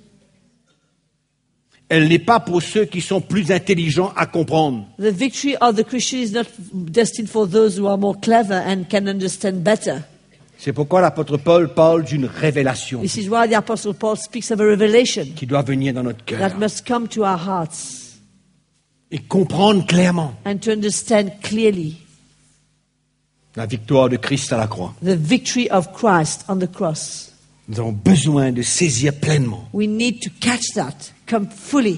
Elle n'est pas pour ceux qui sont plus intelligents à comprendre. The victory of the Christian is not destined for those who are more clever and can understand better. C'est pourquoi l'apôtre Paul parle d'une révélation This is why the Apostle Paul speaks of a revelation qui doit venir dans notre cœur that must come to our hearts et comprendre clairement and to understand clearly la victoire de Christ à la croix. the victory of Christ on the cross. Nous avons besoin de saisir pleinement We need to catch that, come fully,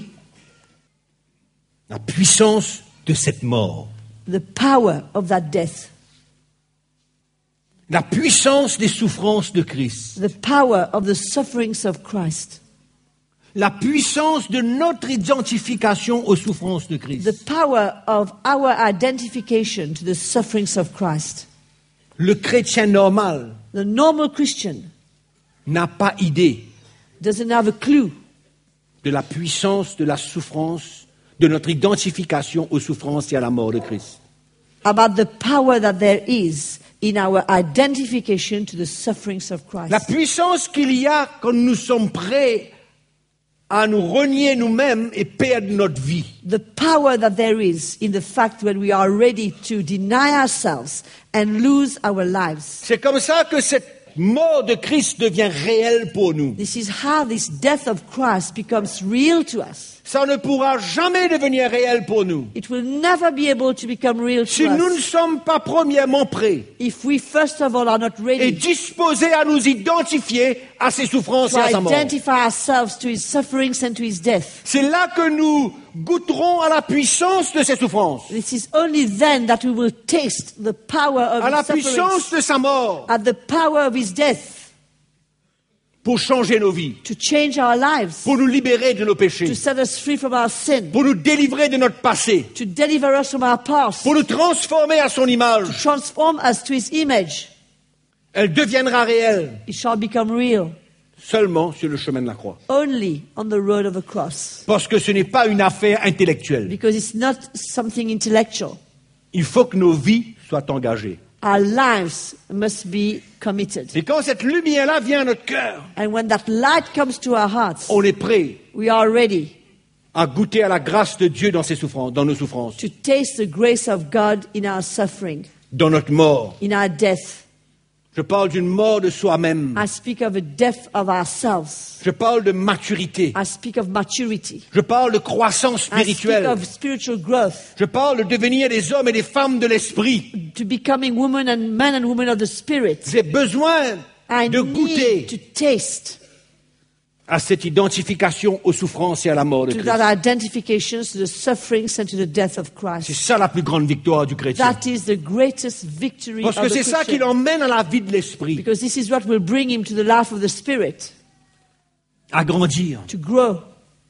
la puissance de cette mort, the power of that death, la puissance des souffrances de Christ, the power of the sufferings of Christ, la puissance de notre identification aux souffrances de the Christ. power of our identification to the sufferings of Christ. Le chrétien normal The normal Christian n'a pas idée doesn't have a clue de la puissance de la souffrance, de notre identification aux souffrances et à la mort de Christ. about the power that there is in our identification to the sufferings of Christ. La puissance qu'il y a quand nous sommes prêts à nous renier nous-mêmes et perdre notre vie. The power that there is in the fact when we are ready to deny ourselves and lose our lives. C'est comme ça que cette mort de Christ devient réelle pour nous. This is how this death of Christ becomes real to us. ça ne pourra jamais devenir réel pour nous. It will never be able to become real to Si nous ne us sommes pas premièrement prêts if we first of all are not et ready disposés à nous identifier à ses souffrances to et à sa mort. identify ourselves to his sufferings and to his death. C'est là que nous goûterons à la puissance de ses souffrances, This is only then that we will taste the power of à la his sufferings, puissance de sa mort at the power of his death, pour changer nos vies, to change our lives, pour nous libérer de nos to péchés, set us free from our sin, pour nous délivrer de notre passé, to deliver us from our past, pour nous transformer à son image. transform us to his image. Elle deviendra réelle It shall become real seulement sur le chemin de la croix. only on the road of the cross. Parce que ce n'est pas une affaire intellectuelle. Because it's not something intellectual. Il faut que nos vies soient engagées. Our lives must be committed. Et quand cette lumière-là vient à notre cœur, And when that light comes to our hearts, on est prêt we are ready à goûter à la grâce de Dieu dans ses souffrances, dans nos souffrances, to taste the grace of God in our suffering, dans notre mort. in our death. Je parle d'une mort de soi-même. I speak of a death of ourselves. Je parle de maturité. I speak of maturity. Je parle de croissance I speak spirituelle. of spiritual growth, Je parle de devenir des hommes et des femmes de l'esprit. to becoming women and men and women of the Spirit. J'ai besoin I de need goûter to taste à cette identification aux souffrances et à la mort de to Christ. that identification, to the sufferings and to the death of C'est Christ. ça la plus grande victoire du chrétien. That is the greatest victory Parce of que the c'est ça qui Christian. l'emmène à la vie de l'esprit, Because this is what will bring him to the life of the Spirit, à grandir, to grow,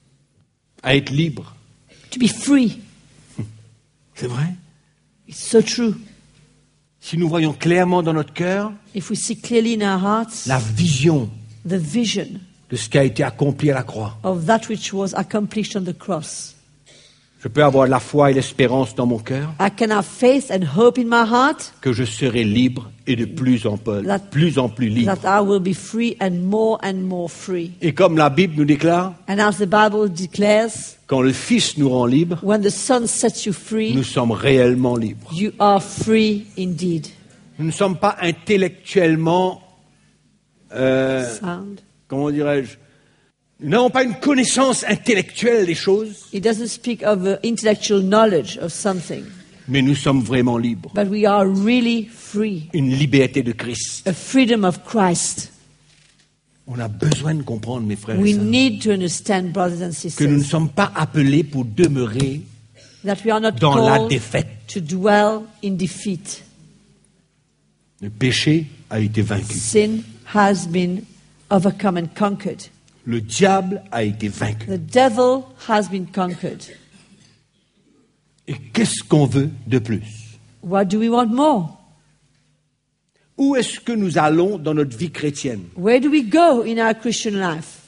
à être libre. to be free. C'est vrai? It's so true. Si nous voyons clairement dans notre cœur If we see clearly in our hearts la vision the vision de ce qui a été accompli à la croix, of that which was accomplished on the cross, je peux avoir la foi et l'espérance dans mon cœur I can have faith and hope in my heart que je serai libre et de plus en plus, That- plus, en plus libre. that I will be free and more and more free. Et comme la Bible nous déclare, And as the Bible declares, quand le Fils nous rend libres, when the Son sets you free, nous sommes réellement libres. you are free indeed. Nous ne sommes pas intellectuellement, euh, Sound. comment dirais-je, nous n'avons pas une connaissance intellectuelle des choses, It doesn't speak of uh, intellectual knowledge of something, mais nous sommes vraiment libres. but we are really free. Une liberté de Christ. A freedom of Christ. On a besoin de comprendre, mes frères et We sœurs, need to understand, brothers and que nous ne sisters, sommes pas appelés pour demeurer that we are not dans la called défaite. to dwell in defeat. Le péché a été vaincu. Sin has been overcome and conquered. Le diable a été vaincu. The devil has been conquered. Et qu'est-ce qu'on veut de plus? What do we want more? Où est-ce que nous allons dans notre vie chrétienne? Where do we go in our Christian life?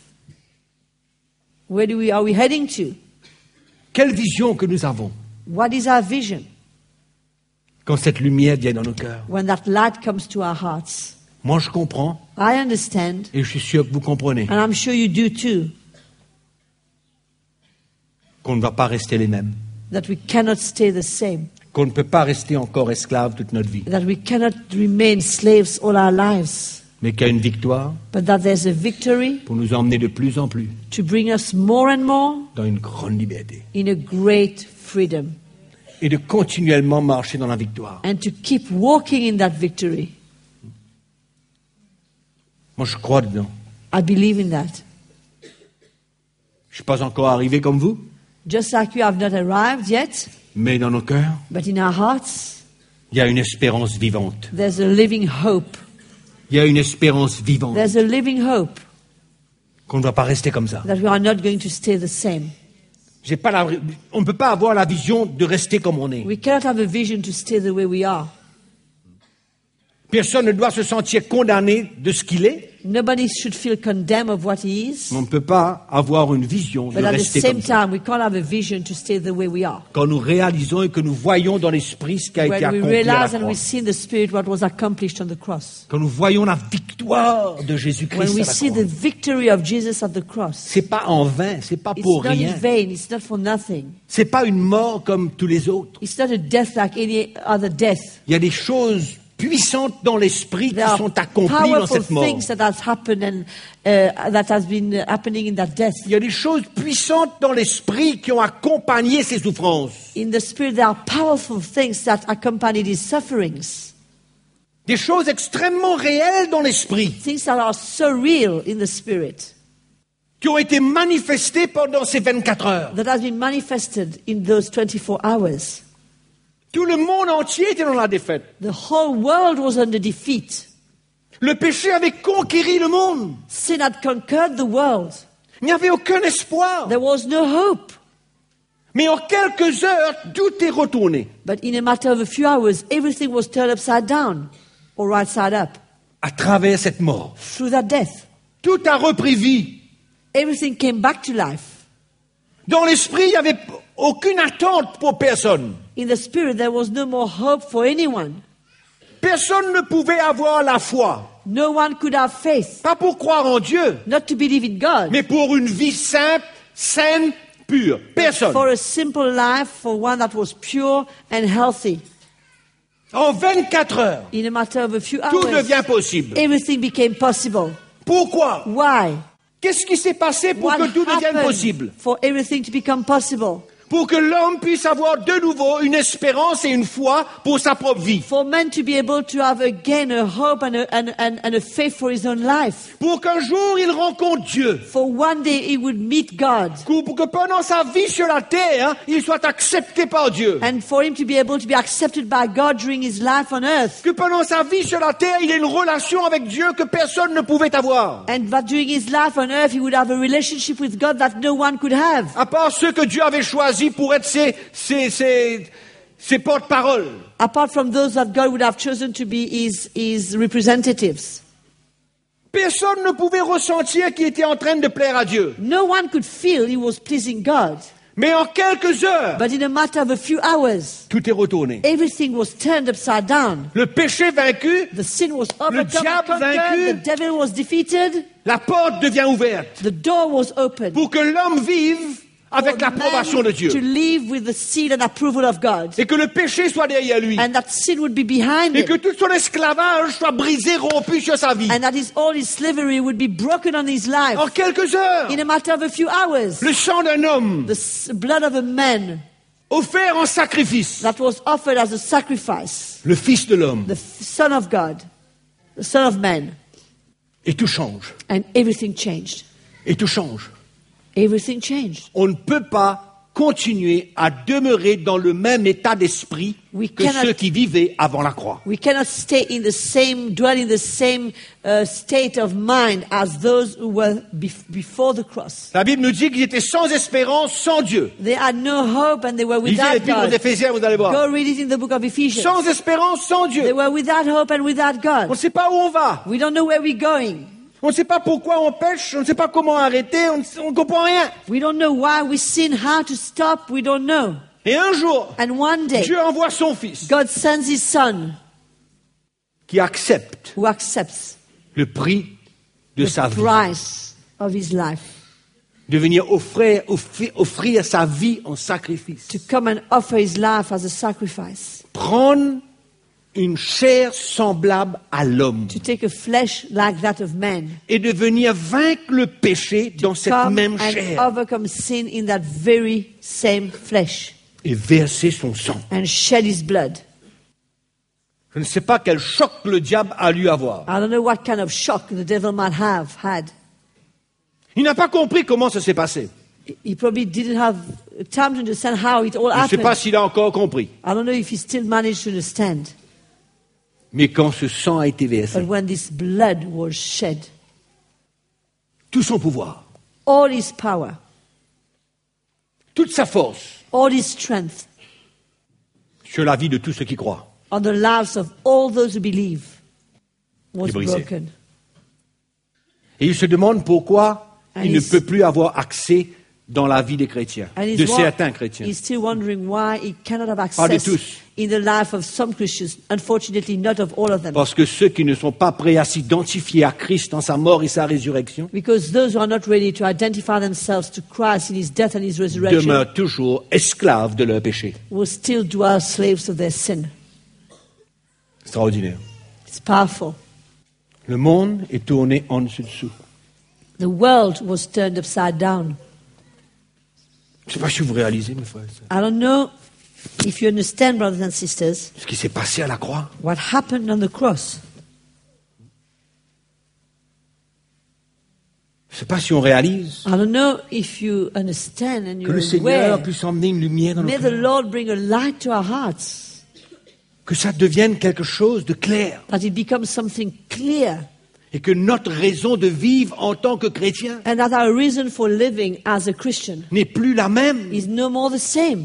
Where do we are we heading to? Quelle vision que nous avons What is our vision quand cette lumière vient dans nos cœurs? when that light comes to our hearts? Moi, je comprends I understand, et je suis sûr que vous comprenez and I'm sure you do too, qu'on ne va pas rester les mêmes, that we cannot stay the same, qu'on ne peut pas rester encore esclave toute notre vie, that we cannot remain slaves all our lives, mais qu'il y a une victoire but that there's a victory pour nous emmener de plus en plus to bring us more and more dans une grande liberté in a great freedom, et de continuellement marcher dans la victoire. and to keep walking in that victory. Moi, je crois dedans. I believe in that. Je ne suis pas encore arrivé comme vous, Just like you have not arrived yet, mais dans nos cœurs, but in our hearts, il y a une espérance vivante. there's a living hope. Il y a une espérance vivante There's a living hope qu'on ne va pas rester comme ça. that we are not going to stay the same. J'ai pas la- on ne peut pas avoir la vision de rester comme on est. We cannot have a vision to stay the way we are. Personne ne doit se sentir condamné de ce qu'il est. Nobody should feel condemned of what he is, On ne peut pas avoir une vision de but at the rester same comme ça. time, we can't have a vision to stay the way we are. Quand nous réalisons et que nous voyons dans l'esprit ce qui a été When we accompli à la realize and croix. we see in the Spirit what was accomplished on the cross. Quand nous voyons la victoire de When Jésus-Christ we à la see croix. the victory of Jesus at the cross, C'est pas en vain, c'est pas it's pour not in rien. vain, it's not for nothing. C'est pas une mort comme tous les autres. It's not a death like any other death. Il y a des choses puissantes dans l'esprit qui There are sont accomplies dans powerful cette mort. things that has happened and uh, that has been happening in that death. Il y a des choses puissantes dans l'esprit qui ont accompagné ces souffrances. In the spirit, there are powerful things that accompany these sufferings. Des choses extrêmement réelles dans l'esprit Things that are so real in the spirit qui ont été manifestées pendant ces vingt-quatre heures. that has been manifested in those twenty-four hours. Tout le monde entier était dans la défaite. The whole world was under defeat. Le péché avait conquéri le monde. Sin had conquered the world. Il n'y avait aucun espoir. There was no hope. Mais en quelques heures, tout est retourné. But in a matter of a few hours, everything was turned upside down or right side up À travers cette mort, through that death. tout a repris vie. Everything came back to life. Dans l'esprit, il n'y avait aucune attente pour personne. In the spirit, there was no more hope for anyone. Personne ne pouvait avoir la foi. No one could have faith, Pas pour croire en Dieu, not to believe in God, mais pour une vie simple, saine, pure. Personne. for a simple life, for one that was pure and healthy. En vingt-quatre heures, In a matter of a few tout hours, devient possible. everything became possible. Pourquoi? Why? Qu'est-ce qui s'est passé pour What que tout devienne happened possible? for everything to become possible? Pour que l'homme puisse avoir de nouveau une espérance et une foi pour sa propre vie. For man to be able to have again a hope and a, and, and, and a faith for his own life. Pour qu'un jour il rencontre Dieu. For one day he would meet God. Pour que pendant sa vie sur la terre, il soit accepté par Dieu. And for him to be able to be accepted by God during his life on earth. Que pendant sa vie sur la terre, il ait une relation avec Dieu que personne ne pouvait avoir. And that during his life on earth he would have a relationship with God that no one could have. À part ceux que Dieu avait choisis pour être ses, ses, ses, ses porte-paroles. Apart from those that God would have chosen to be his, his representatives. Personne ne pouvait ressentir qu'il était en train de plaire à Dieu. No one could feel he was pleasing God. Mais en quelques heures, But in a matter of a few hours, tout est retourné. everything was turned upside down. Le péché vaincu, The sin was overcome and diable conquered. vaincu. The devil was defeated. la porte devient ouverte The door was opened. pour que l'homme vive avec For l'approbation de man Dieu. to live with the seal and approval of God. Et que le péché soit derrière lui. And that sin would be behind Et que him. tout son esclavage soit brisé, rompu sur sa vie. And that his, all his slavery would be broken on his life. En quelques heures, In a matter of a few hours. le sang d'un homme The s- blood of a man offert en sacrifice, that was offered as a sacrifice. le Fils de l'homme, The f- Son of God. The Son of Man. et tout change. And everything changed. Et tout change. Everything changed. On ne peut pas continuer à demeurer dans le même état d'esprit We que cannot- ceux qui vivaient avant la croix. We cannot stay in the same, dwell in the same uh, state of mind as those who were bef- before the cross. La Bible nous dit qu'ils étaient sans espérance, sans Dieu. They had no hope and they were Lisez without l'épître aux God. Éphésiens, vous allez voir. Go read it in the book of Ephesians. Sans espérance, sans They Dieu. were without hope and without On ne God. sait pas où on va. We don't know where we're going. On ne sait pas pourquoi on pêche. On ne sait pas comment arrêter. On ne comprend rien. We don't know why we sin, how to stop. We don't know. Et un jour, And one day, Dieu envoie son Fils God sends his Son qui accepte who accepts le prix de sa the vie. price of his life De venir offrir, offrir, offrir sa vie en sacrifice. to come and offer his life as a sacrifice. Prendre une chair semblable à l'homme. To take a flesh like that of man. Et de venir vaincre le péché dans cette Come même and chair. overcome sin in that very same flesh. Et verser son sang. And shed his blood. Je ne sais pas quel choc le diable a dû avoir. I don't know what kind of shock the devil might have had. Il n'a pas compris comment ça s'est passé. He probably didn't have time to understand how it all Je ne sais happened. pas s'il a encore compris. I don't know if he still managed to understand. Mais quand ce sang a été versé, But when this blood was shed, tout son pouvoir, all his power, toute sa force all his strength sur la vie de tous ceux qui croient on the lives of all those who believe was est brisé. broken. Et il se demande pourquoi And il ne he's- peut plus avoir accès dans la vie des chrétiens, And he's, de wa- certains chrétiens. he's still wondering why he cannot have Pas de access tous. in the life of some Christians. Unfortunately, not of all of them. Parce que ceux qui ne sont pas prêts à s'identifier à Christ dans sa mort et sa résurrection Because those who are not ready to identify themselves to Christ in his death and his resurrection demeurent toujours esclaves de leur péché. will still dwell slaves of their sin. Extraordinaire. It's powerful. Le monde est tourné en dessus-dessous. The world was turned upside down. Je ne sais pas si vous réalisez, mes frères et sœurs, I don't know if you understand, brothers and sisters, ce qui s'est passé à la croix. what happened on the cross. Je ne sais pas si on réalise I don't know if you understand and que you're le Seigneur aware. puisse emmener une lumière dans nos May the cœurs. Lord bring a light to our hearts, Que ça devienne quelque chose de clair. that it becomes something clear, Et que notre raison de vivre en tant que chrétien and that our reason for living as a Christian n'est plus la même. is no more the same.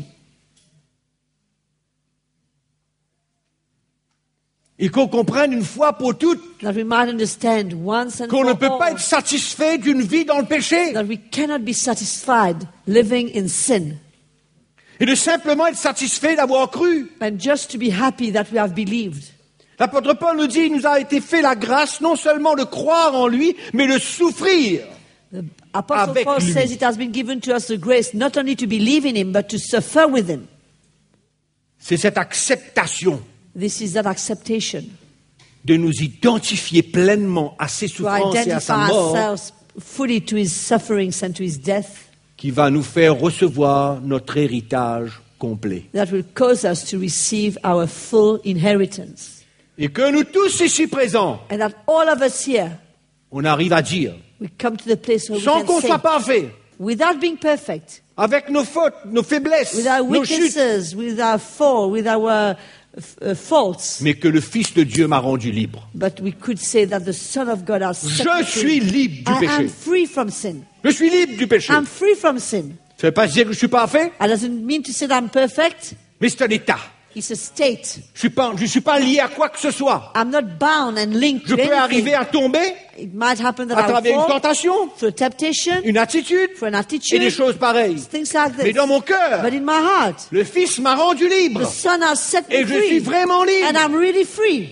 Et qu'on comprenne une fois pour toutes That we might understand once and qu'on for ne peut pas all être satisfait d'une vie dans le péché. that we cannot be satisfied living in sin, Et de simplement être satisfait d'avoir cru. and just to be happy that we have believed. L'apôtre Paul nous dit, il nous a été fait la grâce non seulement de croire en lui, mais de souffrir. The Apostle Avec Paul lui. says it has been given to us the grace not only to believe in him, but to suffer with him. C'est cette acceptation This is that acceptation, de nous identifier pleinement à ses to souffrances et à sa identify mort ourselves fully to his sufferings and to his death, qui va nous faire recevoir notre héritage complet. that will cause us to receive our full inheritance. Et que nous tous ici présents, And that all of us here, on arrive à dire, we come to the place where we sans can qu'on say, soit parfait, without being perfect, avec nos fautes, nos faiblesses, with our nos chutes, weaknesses, with our fall, with our uh, faults, mais que le Fils de Dieu m'a rendu libre. but we could say that the Son of God has set me Je suis free. libre du I am péché. free from sin. Je suis libre du péché. I'm free from sin. Ça ne veut pas dire que je suis parfait, That doesn't mean to say that I'm perfect. mais c'est un état. It's a state. Je suis pas, je suis pas lié à quoi que ce soit. I'm not bound and linked Je to peux anything. arriver à tomber It might happen that à I travers une fall tentation, through a temptation, une attitude for an et attitude, des choses pareilles. things like Mais this. dans mon cœur, But in my heart, le Fils m'a rendu libre the Son has set me et je suis free, vraiment and libre. I'm really free.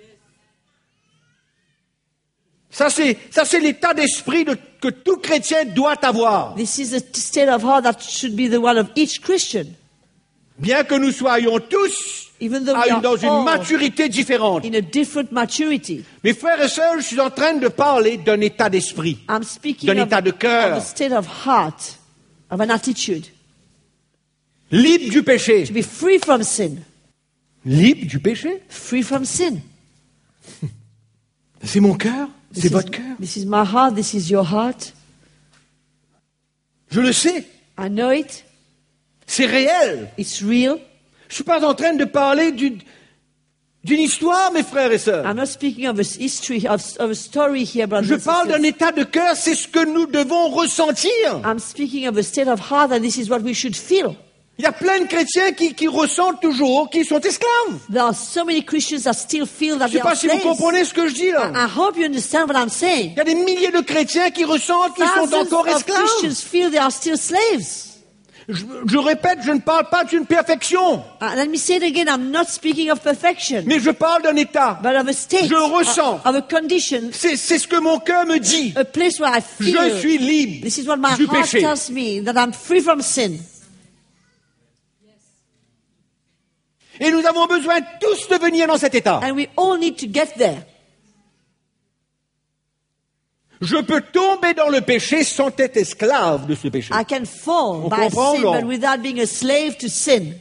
Ça c'est, ça c'est l'état d'esprit de- que tout chrétien doit avoir. This is a t- state of heart that should be the one of each Christian, Bien que nous soyons tous even though à we une- are dans une all maturité différente. in a different maturity. Mes frères et sœurs, je suis en train de parler d'un état d'esprit, I'm speaking d'un of, état de of cœur, a state of heart, of an attitude, libre du péché. to be free from sin, Libre du péché? free from sin. C'est mon cœur, This c'est is- votre cœur. This is my heart, this is your heart. Je le sais, I know it, c'est réel. it's real. Je suis pas en train de parler d'une d'une histoire, mes frères et sœurs. I'm not speaking of a s- history, of, of a story here, brothers Je and parle d'un sisters. état de cœur, c'est ce que nous devons ressentir. I'm speaking of a state of heart, and this is what we should feel. Il y a plein de chrétiens qui, qui ressentent toujours qu'ils sont esclaves. There are so many Christians that still feel that Je ne sais they pas are si vous slaves. comprenez ce que je dis là. I hope you understand what I'm saying. Il y a des milliers de chrétiens qui ressentent qu'ils sont Thousands encore of esclaves. Christians feel they are still slaves. Je, je répète, je ne parle pas d'une perfection, Uh, let me say it again, I'm not speaking of perfection, mais je parle d'un état. but of a state, Je ressens. of, of a condition, C'est c'est ce que mon cœur me dit. a place where I feel. Je suis libre This is what my du heart péché. tells me, that I'm free from sin. Et nous avons besoin tous de venir dans cet état. And we all need to get there. Je peux tomber dans le péché sans être esclave de ce péché. I can fall On by comprend, sin, Laurent? but without being a slave to sin.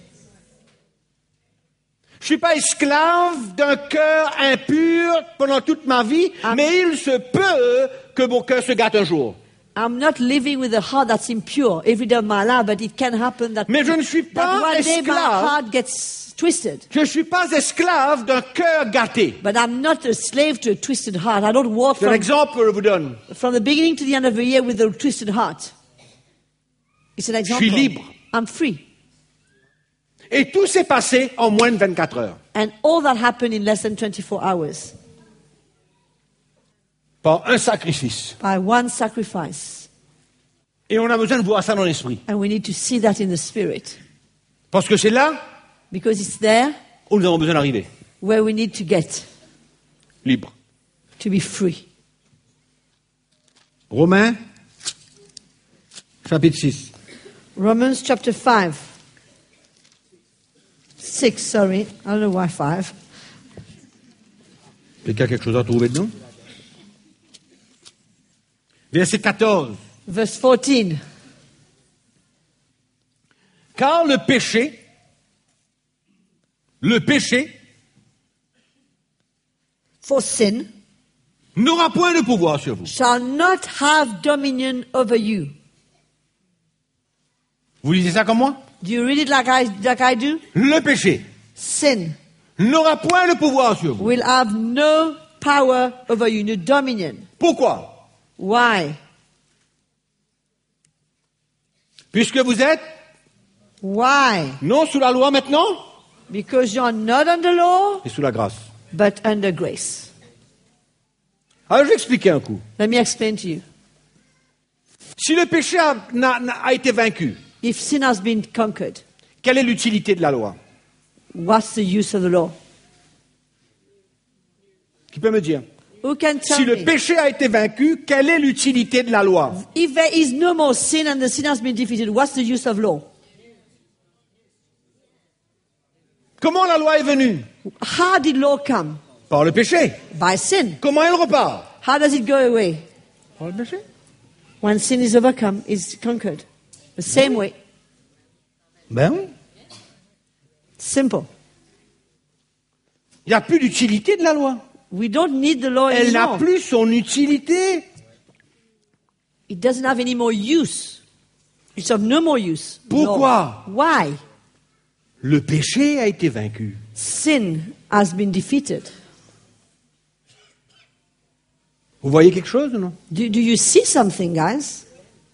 Je suis pas esclave d'un cœur impur pendant toute ma vie, Ah. mais il se peut que mon cœur se gâte un jour. I'm not living with a heart that's impure every day of my life, but it can happen that, Mais je ne suis that pas one day my esclave. heart gets twisted. Je ne suis pas esclave d'un cœur gâté. But I'm not a slave to a twisted heart. I don't walk C'est un from, exemple que je vous donne. from the beginning to the end of the year with a twisted heart. It's an example. suis libre. I'm free. Et tout s'est passé en moins de vingt-quatre heures. And all that happened in less than twenty-four hours Par un sacrifice. by one sacrifice. Et on a besoin de voir ça dans l'esprit. And we need to see that in the spirit. Parce que c'est là Because it's there où nous avons besoin d'arriver. where we need to get Libre. to be free. Romains, chapitre six. Romans chapter five. Six, sorry. I don't know why five. Quelqu'un a quelque chose à trouver dedans? Verset quatorze. Verse fourteen. Car le péché, le péché For sin n'aura point de pouvoir sur vous. shall not have dominion over you. Vous lisez ça comme moi? Do you read it like I, like I do? Le péché Sin n'aura point de pouvoir sur vous. will have no power over you, no dominion. Pourquoi? Why? Puisque vous êtes Why? non sous la loi maintenant, Because you're not under law, mais sous la grâce. but under grace. Alors je vais expliquer un coup. Let me explain to you. Si le péché a, n'a- n'a- a été vaincu, If sin has been conquered, quelle est l'utilité de la loi? what's the use of the law? Qui peut me dire? Who can tell Si le me? péché a été vaincu, quelle est l'utilité de la loi? If there is no more sin and the sin has been defeated, what's the use of law? Comment la loi est venue? How did law come? Par le péché. By sin. Comment elle repart? How does it go away? Par le péché. When sin is overcome, is conquered. The same way. Ben oui. Simple. Il n'y a plus d'utilité de la loi. We don't need the law Elle n'a anymore. plus son utilité. It doesn't have any more use. It's of no more use. Pourquoi? Law. Why? Le péché a été vaincu. Sin has been defeated. Vous voyez quelque chose ou non? Do, do you see something, guys?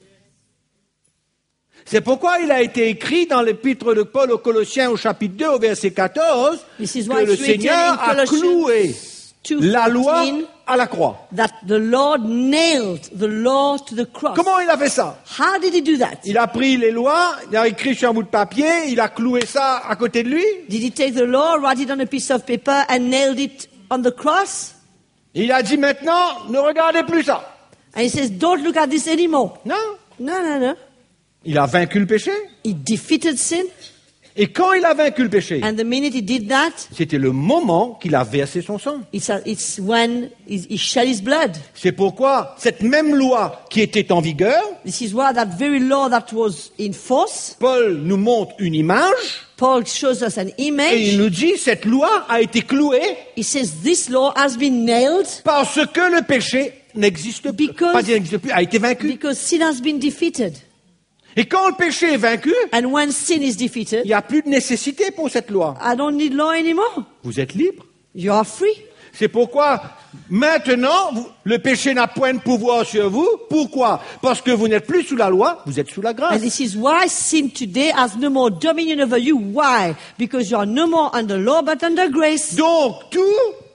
C'est pourquoi il a été écrit dans l'épître de Paul aux Colossiens au chapitre deux au verset quatorze This is que why le it's written Seigneur in a Colossians cloué two la loi fourteen à la croix. that the Lord nailed the law to the cross. Comment il a fait ça? How did he do that? Il a pris les lois, il a écrit sur un bout de papier, il a cloué ça à côté de lui, Did he take the law, write it on a piece of paper, and nailed it on the cross? et il a dit maintenant, ne regardez plus ça. And he says, don't look at this anymore. Non, No, no, no. il a vaincu le péché. He defeated sin, Et quand il a vaincu le péché, and the minute he did that, c'était le moment qu'il a versé son sang. it's, a, it's when he, he shed his blood. C'est pourquoi cette même loi qui était en vigueur, This is why that very law that was in force, Paul nous montre une image Paul shows us an et il image. nous dit cette loi a été clouée He says this law has been nailed parce que le péché n'existe plus, Because- pas dire n'existe plus, a été vaincu. because sin has been defeated. Et quand le péché est vaincu, And when sin is il defeated, n'y a plus de nécessité pour cette loi. I don't need law anymore. Vous êtes libre. You are free. C'est pourquoi maintenant, vous- le péché n'a point de pouvoir sur vous. Pourquoi? Parce que vous n'êtes plus sous la loi, vous êtes sous la grâce. And this is why sin today has no more dominion over you. Why? Because you are no more under law but under grace. Donc tout,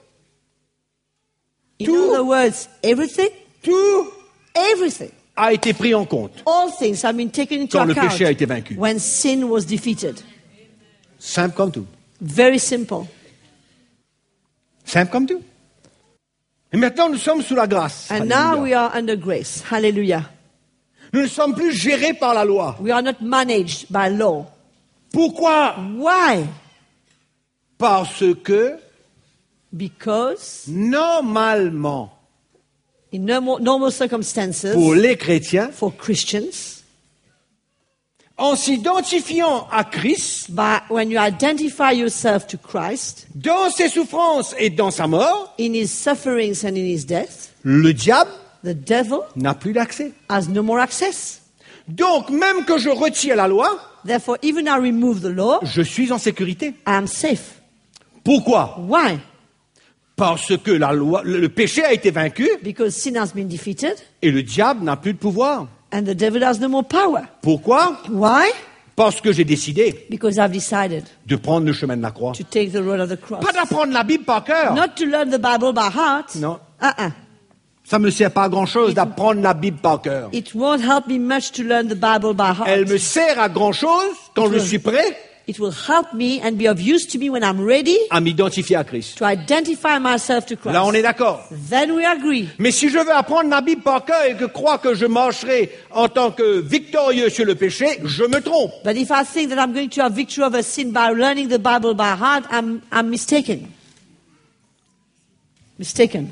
In tout- other words, everything, tout everything, a été pris en compte. all things have been taken into Quand le account péché a été vaincu. when sin was defeated. Simple comme tout. Very simple. Simple comme tout. Et maintenant, nous sommes sous la grâce. And Alléluia. now we are under grace. Hallelujah. Nous ne sommes plus gérés par la loi. We are not managed by law. Pourquoi? Why? Parce que, Because normalement, in normal, normal circumstances, pour les chrétiens, for Christians, en s'identifiant à Christ, but when you identify yourself to Christ, dans ses souffrances et dans sa mort, in his sufferings and in his death, le diable the devil n'a plus d'accès. has no more access. Donc, même que je retire la loi, Therefore, even I remove the law, je suis en sécurité. I am safe. Pourquoi? Why? Parce que la loi, le le péché a été vaincu Because sin has been defeated et le diable n'a plus de pouvoir. and the devil has no more power. Pourquoi? Why? Parce que j'ai décidé Because I've decided de prendre le chemin de la croix. to take the road of the cross. Pas d'apprendre la Bible par cœur. Not to learn the Bible by heart. Non. Uh-uh. Ça me sert pas à grand chose d'apprendre la Bible par cœur. It won't help me much to learn the Bible by heart. Elle me sert à grand chose quand je suis prêt It will help me and be of use to me when I'm ready à m'identifier à Christ. to identify myself to Christ. Là, on est d'accord. Then we agree. Mais si je veux apprendre la Bible par cœur et que crois que je marcherai en tant que victorieux sur le péché, je me trompe. But if I think that I'm going to have victory over sin by learning the Bible by heart, I'm, I'm mistaken. mistaken.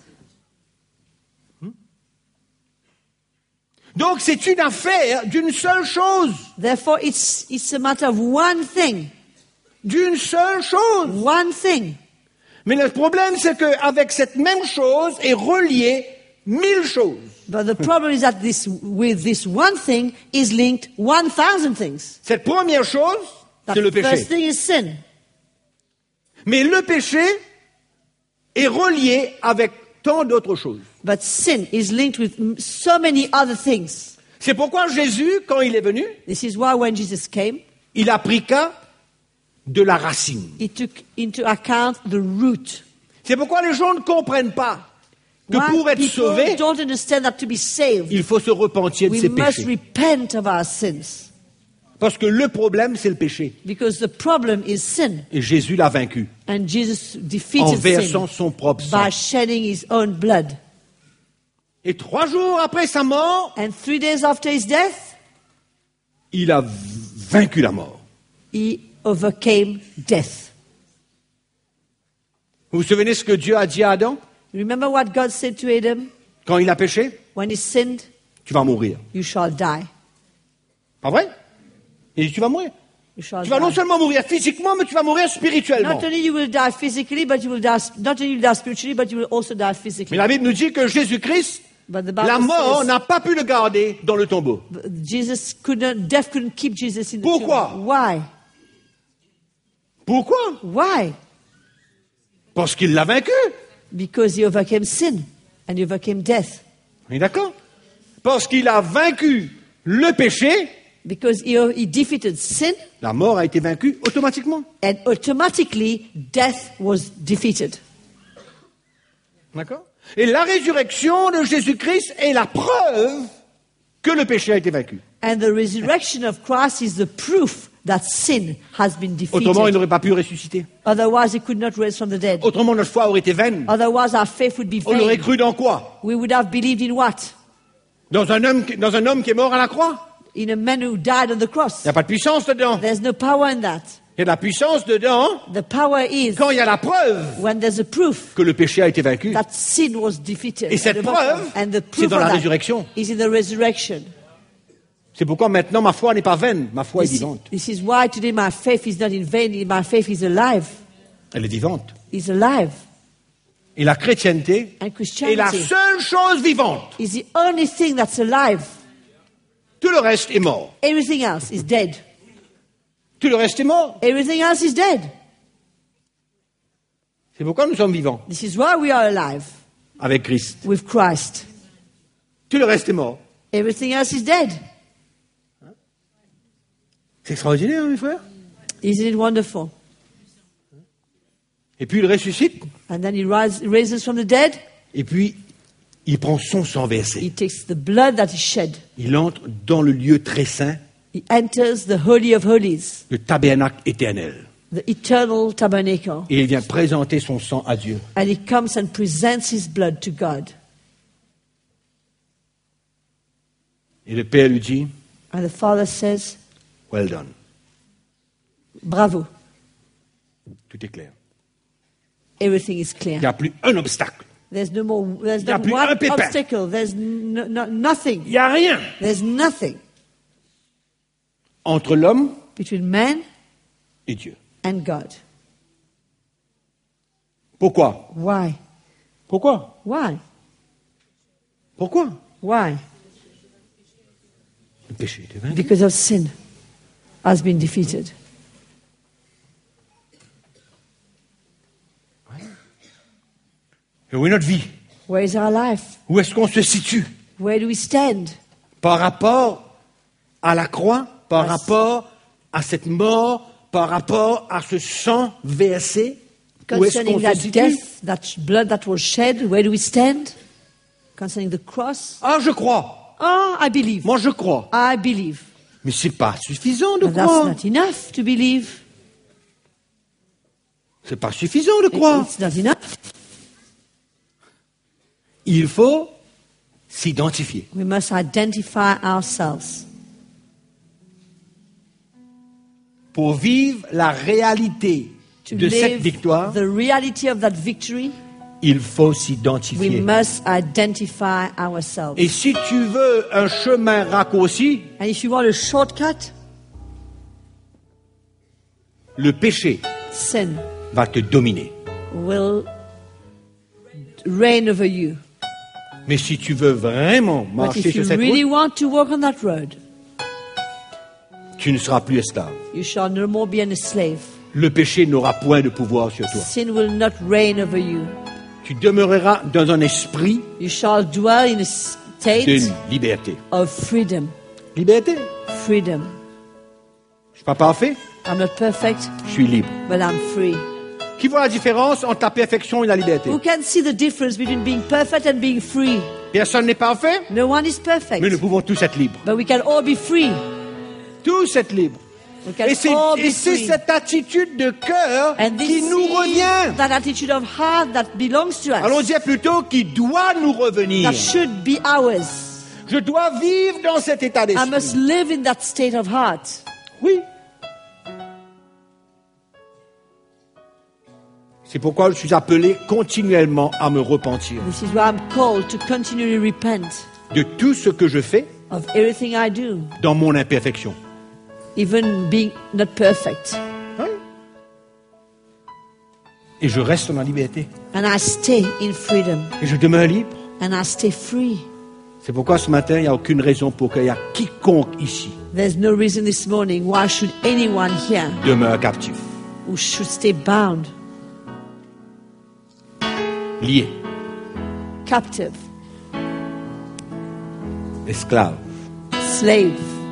Donc c'est une affaire d'une seule chose. Therefore, it's, it's a matter of one thing. D'une seule chose. One thing. Mais le problème, c'est qu'avec cette même chose est relié mille choses. But the problem is that this, with this one thing is linked one thousand things. Cette première chose, That c'est le first péché. thing is sin. Mais le péché est relié avec tant d'autres choses. But sin is linked with m- so many other things. C'est pourquoi Jésus, quand il est venu, This is why when Jesus came, il a pris qu'à de la racine. he took into account the root. C'est pourquoi les gens ne comprennent pas que Why pour être people sauvé, don't understand that to be saved, il faut se repentir de we ses must péchés. repent of our sins. Parce que le problème, c'est le péché. Because the problem is sin. Et Jésus l'a vaincu And Jesus en defeated versant sin son propre sang. by shedding his own blood. Et trois jours après sa mort, And three days after his death, il a vaincu la mort. he overcame death. Vous vous souvenez ce que Dieu a dit à Adam Remember what God said to Adam? quand il a péché? When he sinned, Tu vas mourir. you shall die. Pas vrai? Il dit, tu vas mourir. You shall Tu vas non die. seulement mourir physiquement, mais tu vas mourir spirituellement. Not only you will die physically, but you will die, not only you will die spiritually, but you will also die Mais physically. la Bible nous dit que Jésus-Christ, But the Bible la mort says n'a pas pu le garder dans le tombeau. Jesus could not, death couldn't keep Jesus in the Pourquoi? tomb. Why? Pourquoi? Why? Parce qu'il l'a vaincu. Because he overcame sin and he overcame death. On est d'accord? Parce qu'il a vaincu le péché, Because he, he defeated sin, la mort a été vaincue automatiquement. and automatically death was defeated. D'accord? Et la résurrection de Jésus-Christ est la preuve que le péché a été vaincu. And the resurrection of Christ is the proof that sin has been Autrement, il defeated. n'aurait pas pu ressusciter. Otherwise, he could not raise from the dead. Autrement, notre foi aurait été vaine. Otherwise, our faith would be On aurait vain. cru dans quoi? We would have believed in what? Dans un homme, qui- dans un homme qui est mort à la croix. In a man who died on the Il cross. n'y a pas de puissance dedans. There's no power in that. Il y a de la puissance dedans The power is quand il y a la preuve when there's a proof que le péché a été vaincu. that sin was defeated. Et cette and overcome. preuve, and the c'est proof dans of la that résurrection. is in the resurrection. C'est pourquoi maintenant ma foi n'est pas vaine, ma foi est This, vivante. this is why today my faith is not in vain. My faith is alive. Elle est vivante. Is alive. Et la chrétienté And est la Christianity seule chose vivante. is the only thing that's alive. Tout le reste est mort. Everything else is dead. Tout le reste est mort. Everything else is dead. C'est pourquoi nous sommes vivants This is why we are alive avec Christ. with Christ. Tout le reste est mort. Everything else is dead. C'est extraordinaire, mes frères. Isn't it wonderful? Et puis il ressuscite. And then he rise, raises from the dead. Et puis il prend son sang versé. He takes the blood that he shed. Il entre dans le lieu très saint, He enters the Holy of Holies, le tabernacle éternel. the eternal tabernacle. Et il vient présenter son sang à Dieu. And he comes and presents his blood to God. Et le Père lui dit, And the Father says, well done. bravo. Tout est clair. Everything is Il clear. n'y a plus un obstacle. There's no more, there's Il y a not plus un one pépin. obstacle. There's no, no, nothing. Il n'y a rien There's nothing entre l'homme between man et Dieu. and God. Pourquoi? Why? Pourquoi? Why? Pourquoi? Why? Le péché était vaincu. Because of sin has been defeated. Et où est notre vie? Where is our life? Où est-ce qu'on se situe? Where do we stand? Par rapport à la croix, par As- rapport à cette mort, par rapport à ce sang versé? Où est-ce Concerning qu'on se that situe? death, that blood that was shed, where do we stand? Concerning the cross? Ah, je crois. Oh, I believe. Moi, je crois. I believe. Mais c'est pas suffisant de But that's croire. not enough to believe. C'est pas suffisant de croire. It's not enough. Il faut s'identifier. We must identify ourselves. Pour vivre la réalité To de cette live victoire, the reality of that victory, il faut We s'identifier. must identify ourselves. Et si tu veux un chemin raccourci, And if you want a shortcut, le péché sin va te dominer. will reign over you. Mais si tu veux vraiment But marcher if sur you cette really route, want to walk on that road, tu ne seras plus esclave. you shall no more be a slave. Le péché n'aura point de pouvoir sur toi. Sin will not reign over you. Tu demeureras dans un esprit You shall dwell in a state de liberté. of freedom. Liberté. Freedom. Je suis pas parfait, I'm not perfect, je suis libre. but I'm free. Qui voit la différence entre la perfection et la liberté? Who can see the difference between being perfect and being free? Personne n'est parfait, No one is perfect, mais nous pouvons tous être libres. but we can all be free. Tous être libres. We can Et c'est, all et be c'est free. cette attitude de cœur And qui this nous is revient. that attitude of heart that belongs to us, Allons dire plutôt qui doit nous revenir. that should be ours. Je dois vivre dans cet état I must d'esprit. live in that state of heart. Oui. C'est pourquoi je suis appelé continuellement à me repentir This is why I'm called to continually repent de tout ce que je fais of everything I do, dans mon imperfection. even being not perfect. Oui. Et je reste dans la liberté. And I stay in freedom. Et je demeure libre. And I stay free. C'est pourquoi ce matin, il n'y a aucune raison pour qu'il y ait quiconque ici There's no reason this morning why should anyone here demeure captif, who should stay bound, lié, captive, esclave. slave.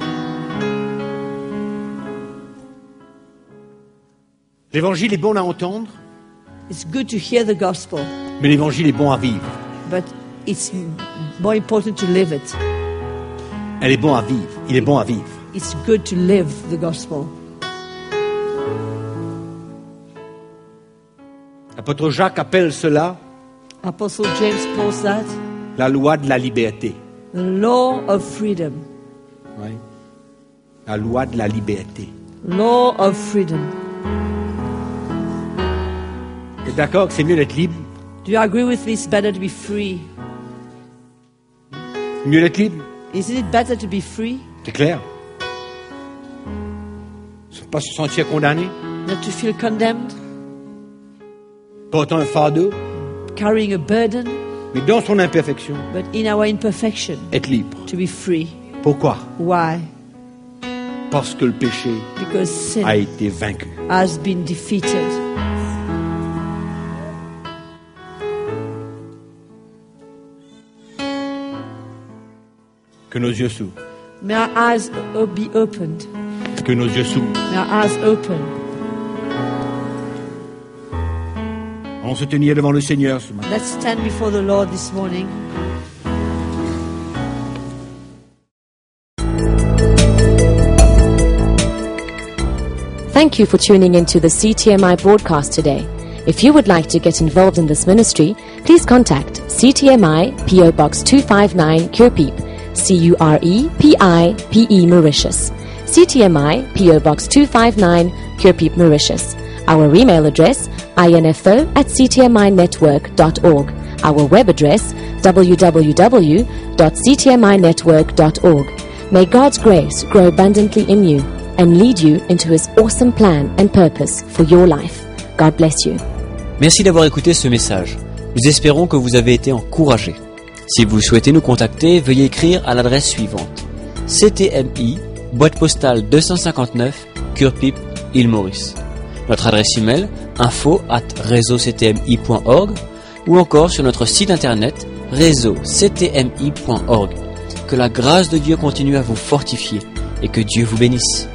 L'évangile est bon à entendre, It's good to hear the gospel, mais l'évangile est bon à vivre. but it's more important to live it. Elle est bon à vivre. Il est bon à vivre. It's good to live the gospel. L'apôtre Jacques appelle cela Apostle James calls that la loi de la liberté. the law of freedom. Oui. La loi de la liberté. Law of freedom. Vous êtes d'accord que c'est mieux d'être libre? Do you agree with me? It's better to be free. Mieux d'être libre? Isn't it better to be free? C'est clair. Pas se sentir condamné, Not to feel condemned, portant un fardeau, carrying a burden, mais dans son imperfection, but in our imperfection, être libre. to be free. Pourquoi? Why? Parce que le péché Because sin a été vaincu. has been defeated. Que nos yeux s'ouvrent. May our eyes o- be opened. Que nos yeux s'ouvrent. May our eyes open. On se tenir devant le Seigneur ce matin. Let's stand before the Lord this morning. Thank you for tuning into the C T M I broadcast today. If you would like to get involved in this ministry, please contact C T M I P O Box two five nine Curepeep, C U R E P I P E Mauritius. C T M I P O Box two five nine Curepeep, Mauritius. Our email address info at c t m i network dot org. Our web address w w w dot c t m i network dot org. May God's grace grow abundantly in you and lead you into His awesome plan and purpose for your life. God bless you. Merci d'avoir écouté ce message. Nous espérons que vous avez été encouragés. Si vous souhaitez nous contacter, veuillez écrire à l'adresse suivante: C T M I, boîte postale deux cent cinquante-neuf, Curepeep, île Maurice. Notre adresse email info arobase réseau c t m i point org ou encore sur notre site internet réseau c t m i point org. Que la grâce de Dieu continue à vous fortifier et que Dieu vous bénisse.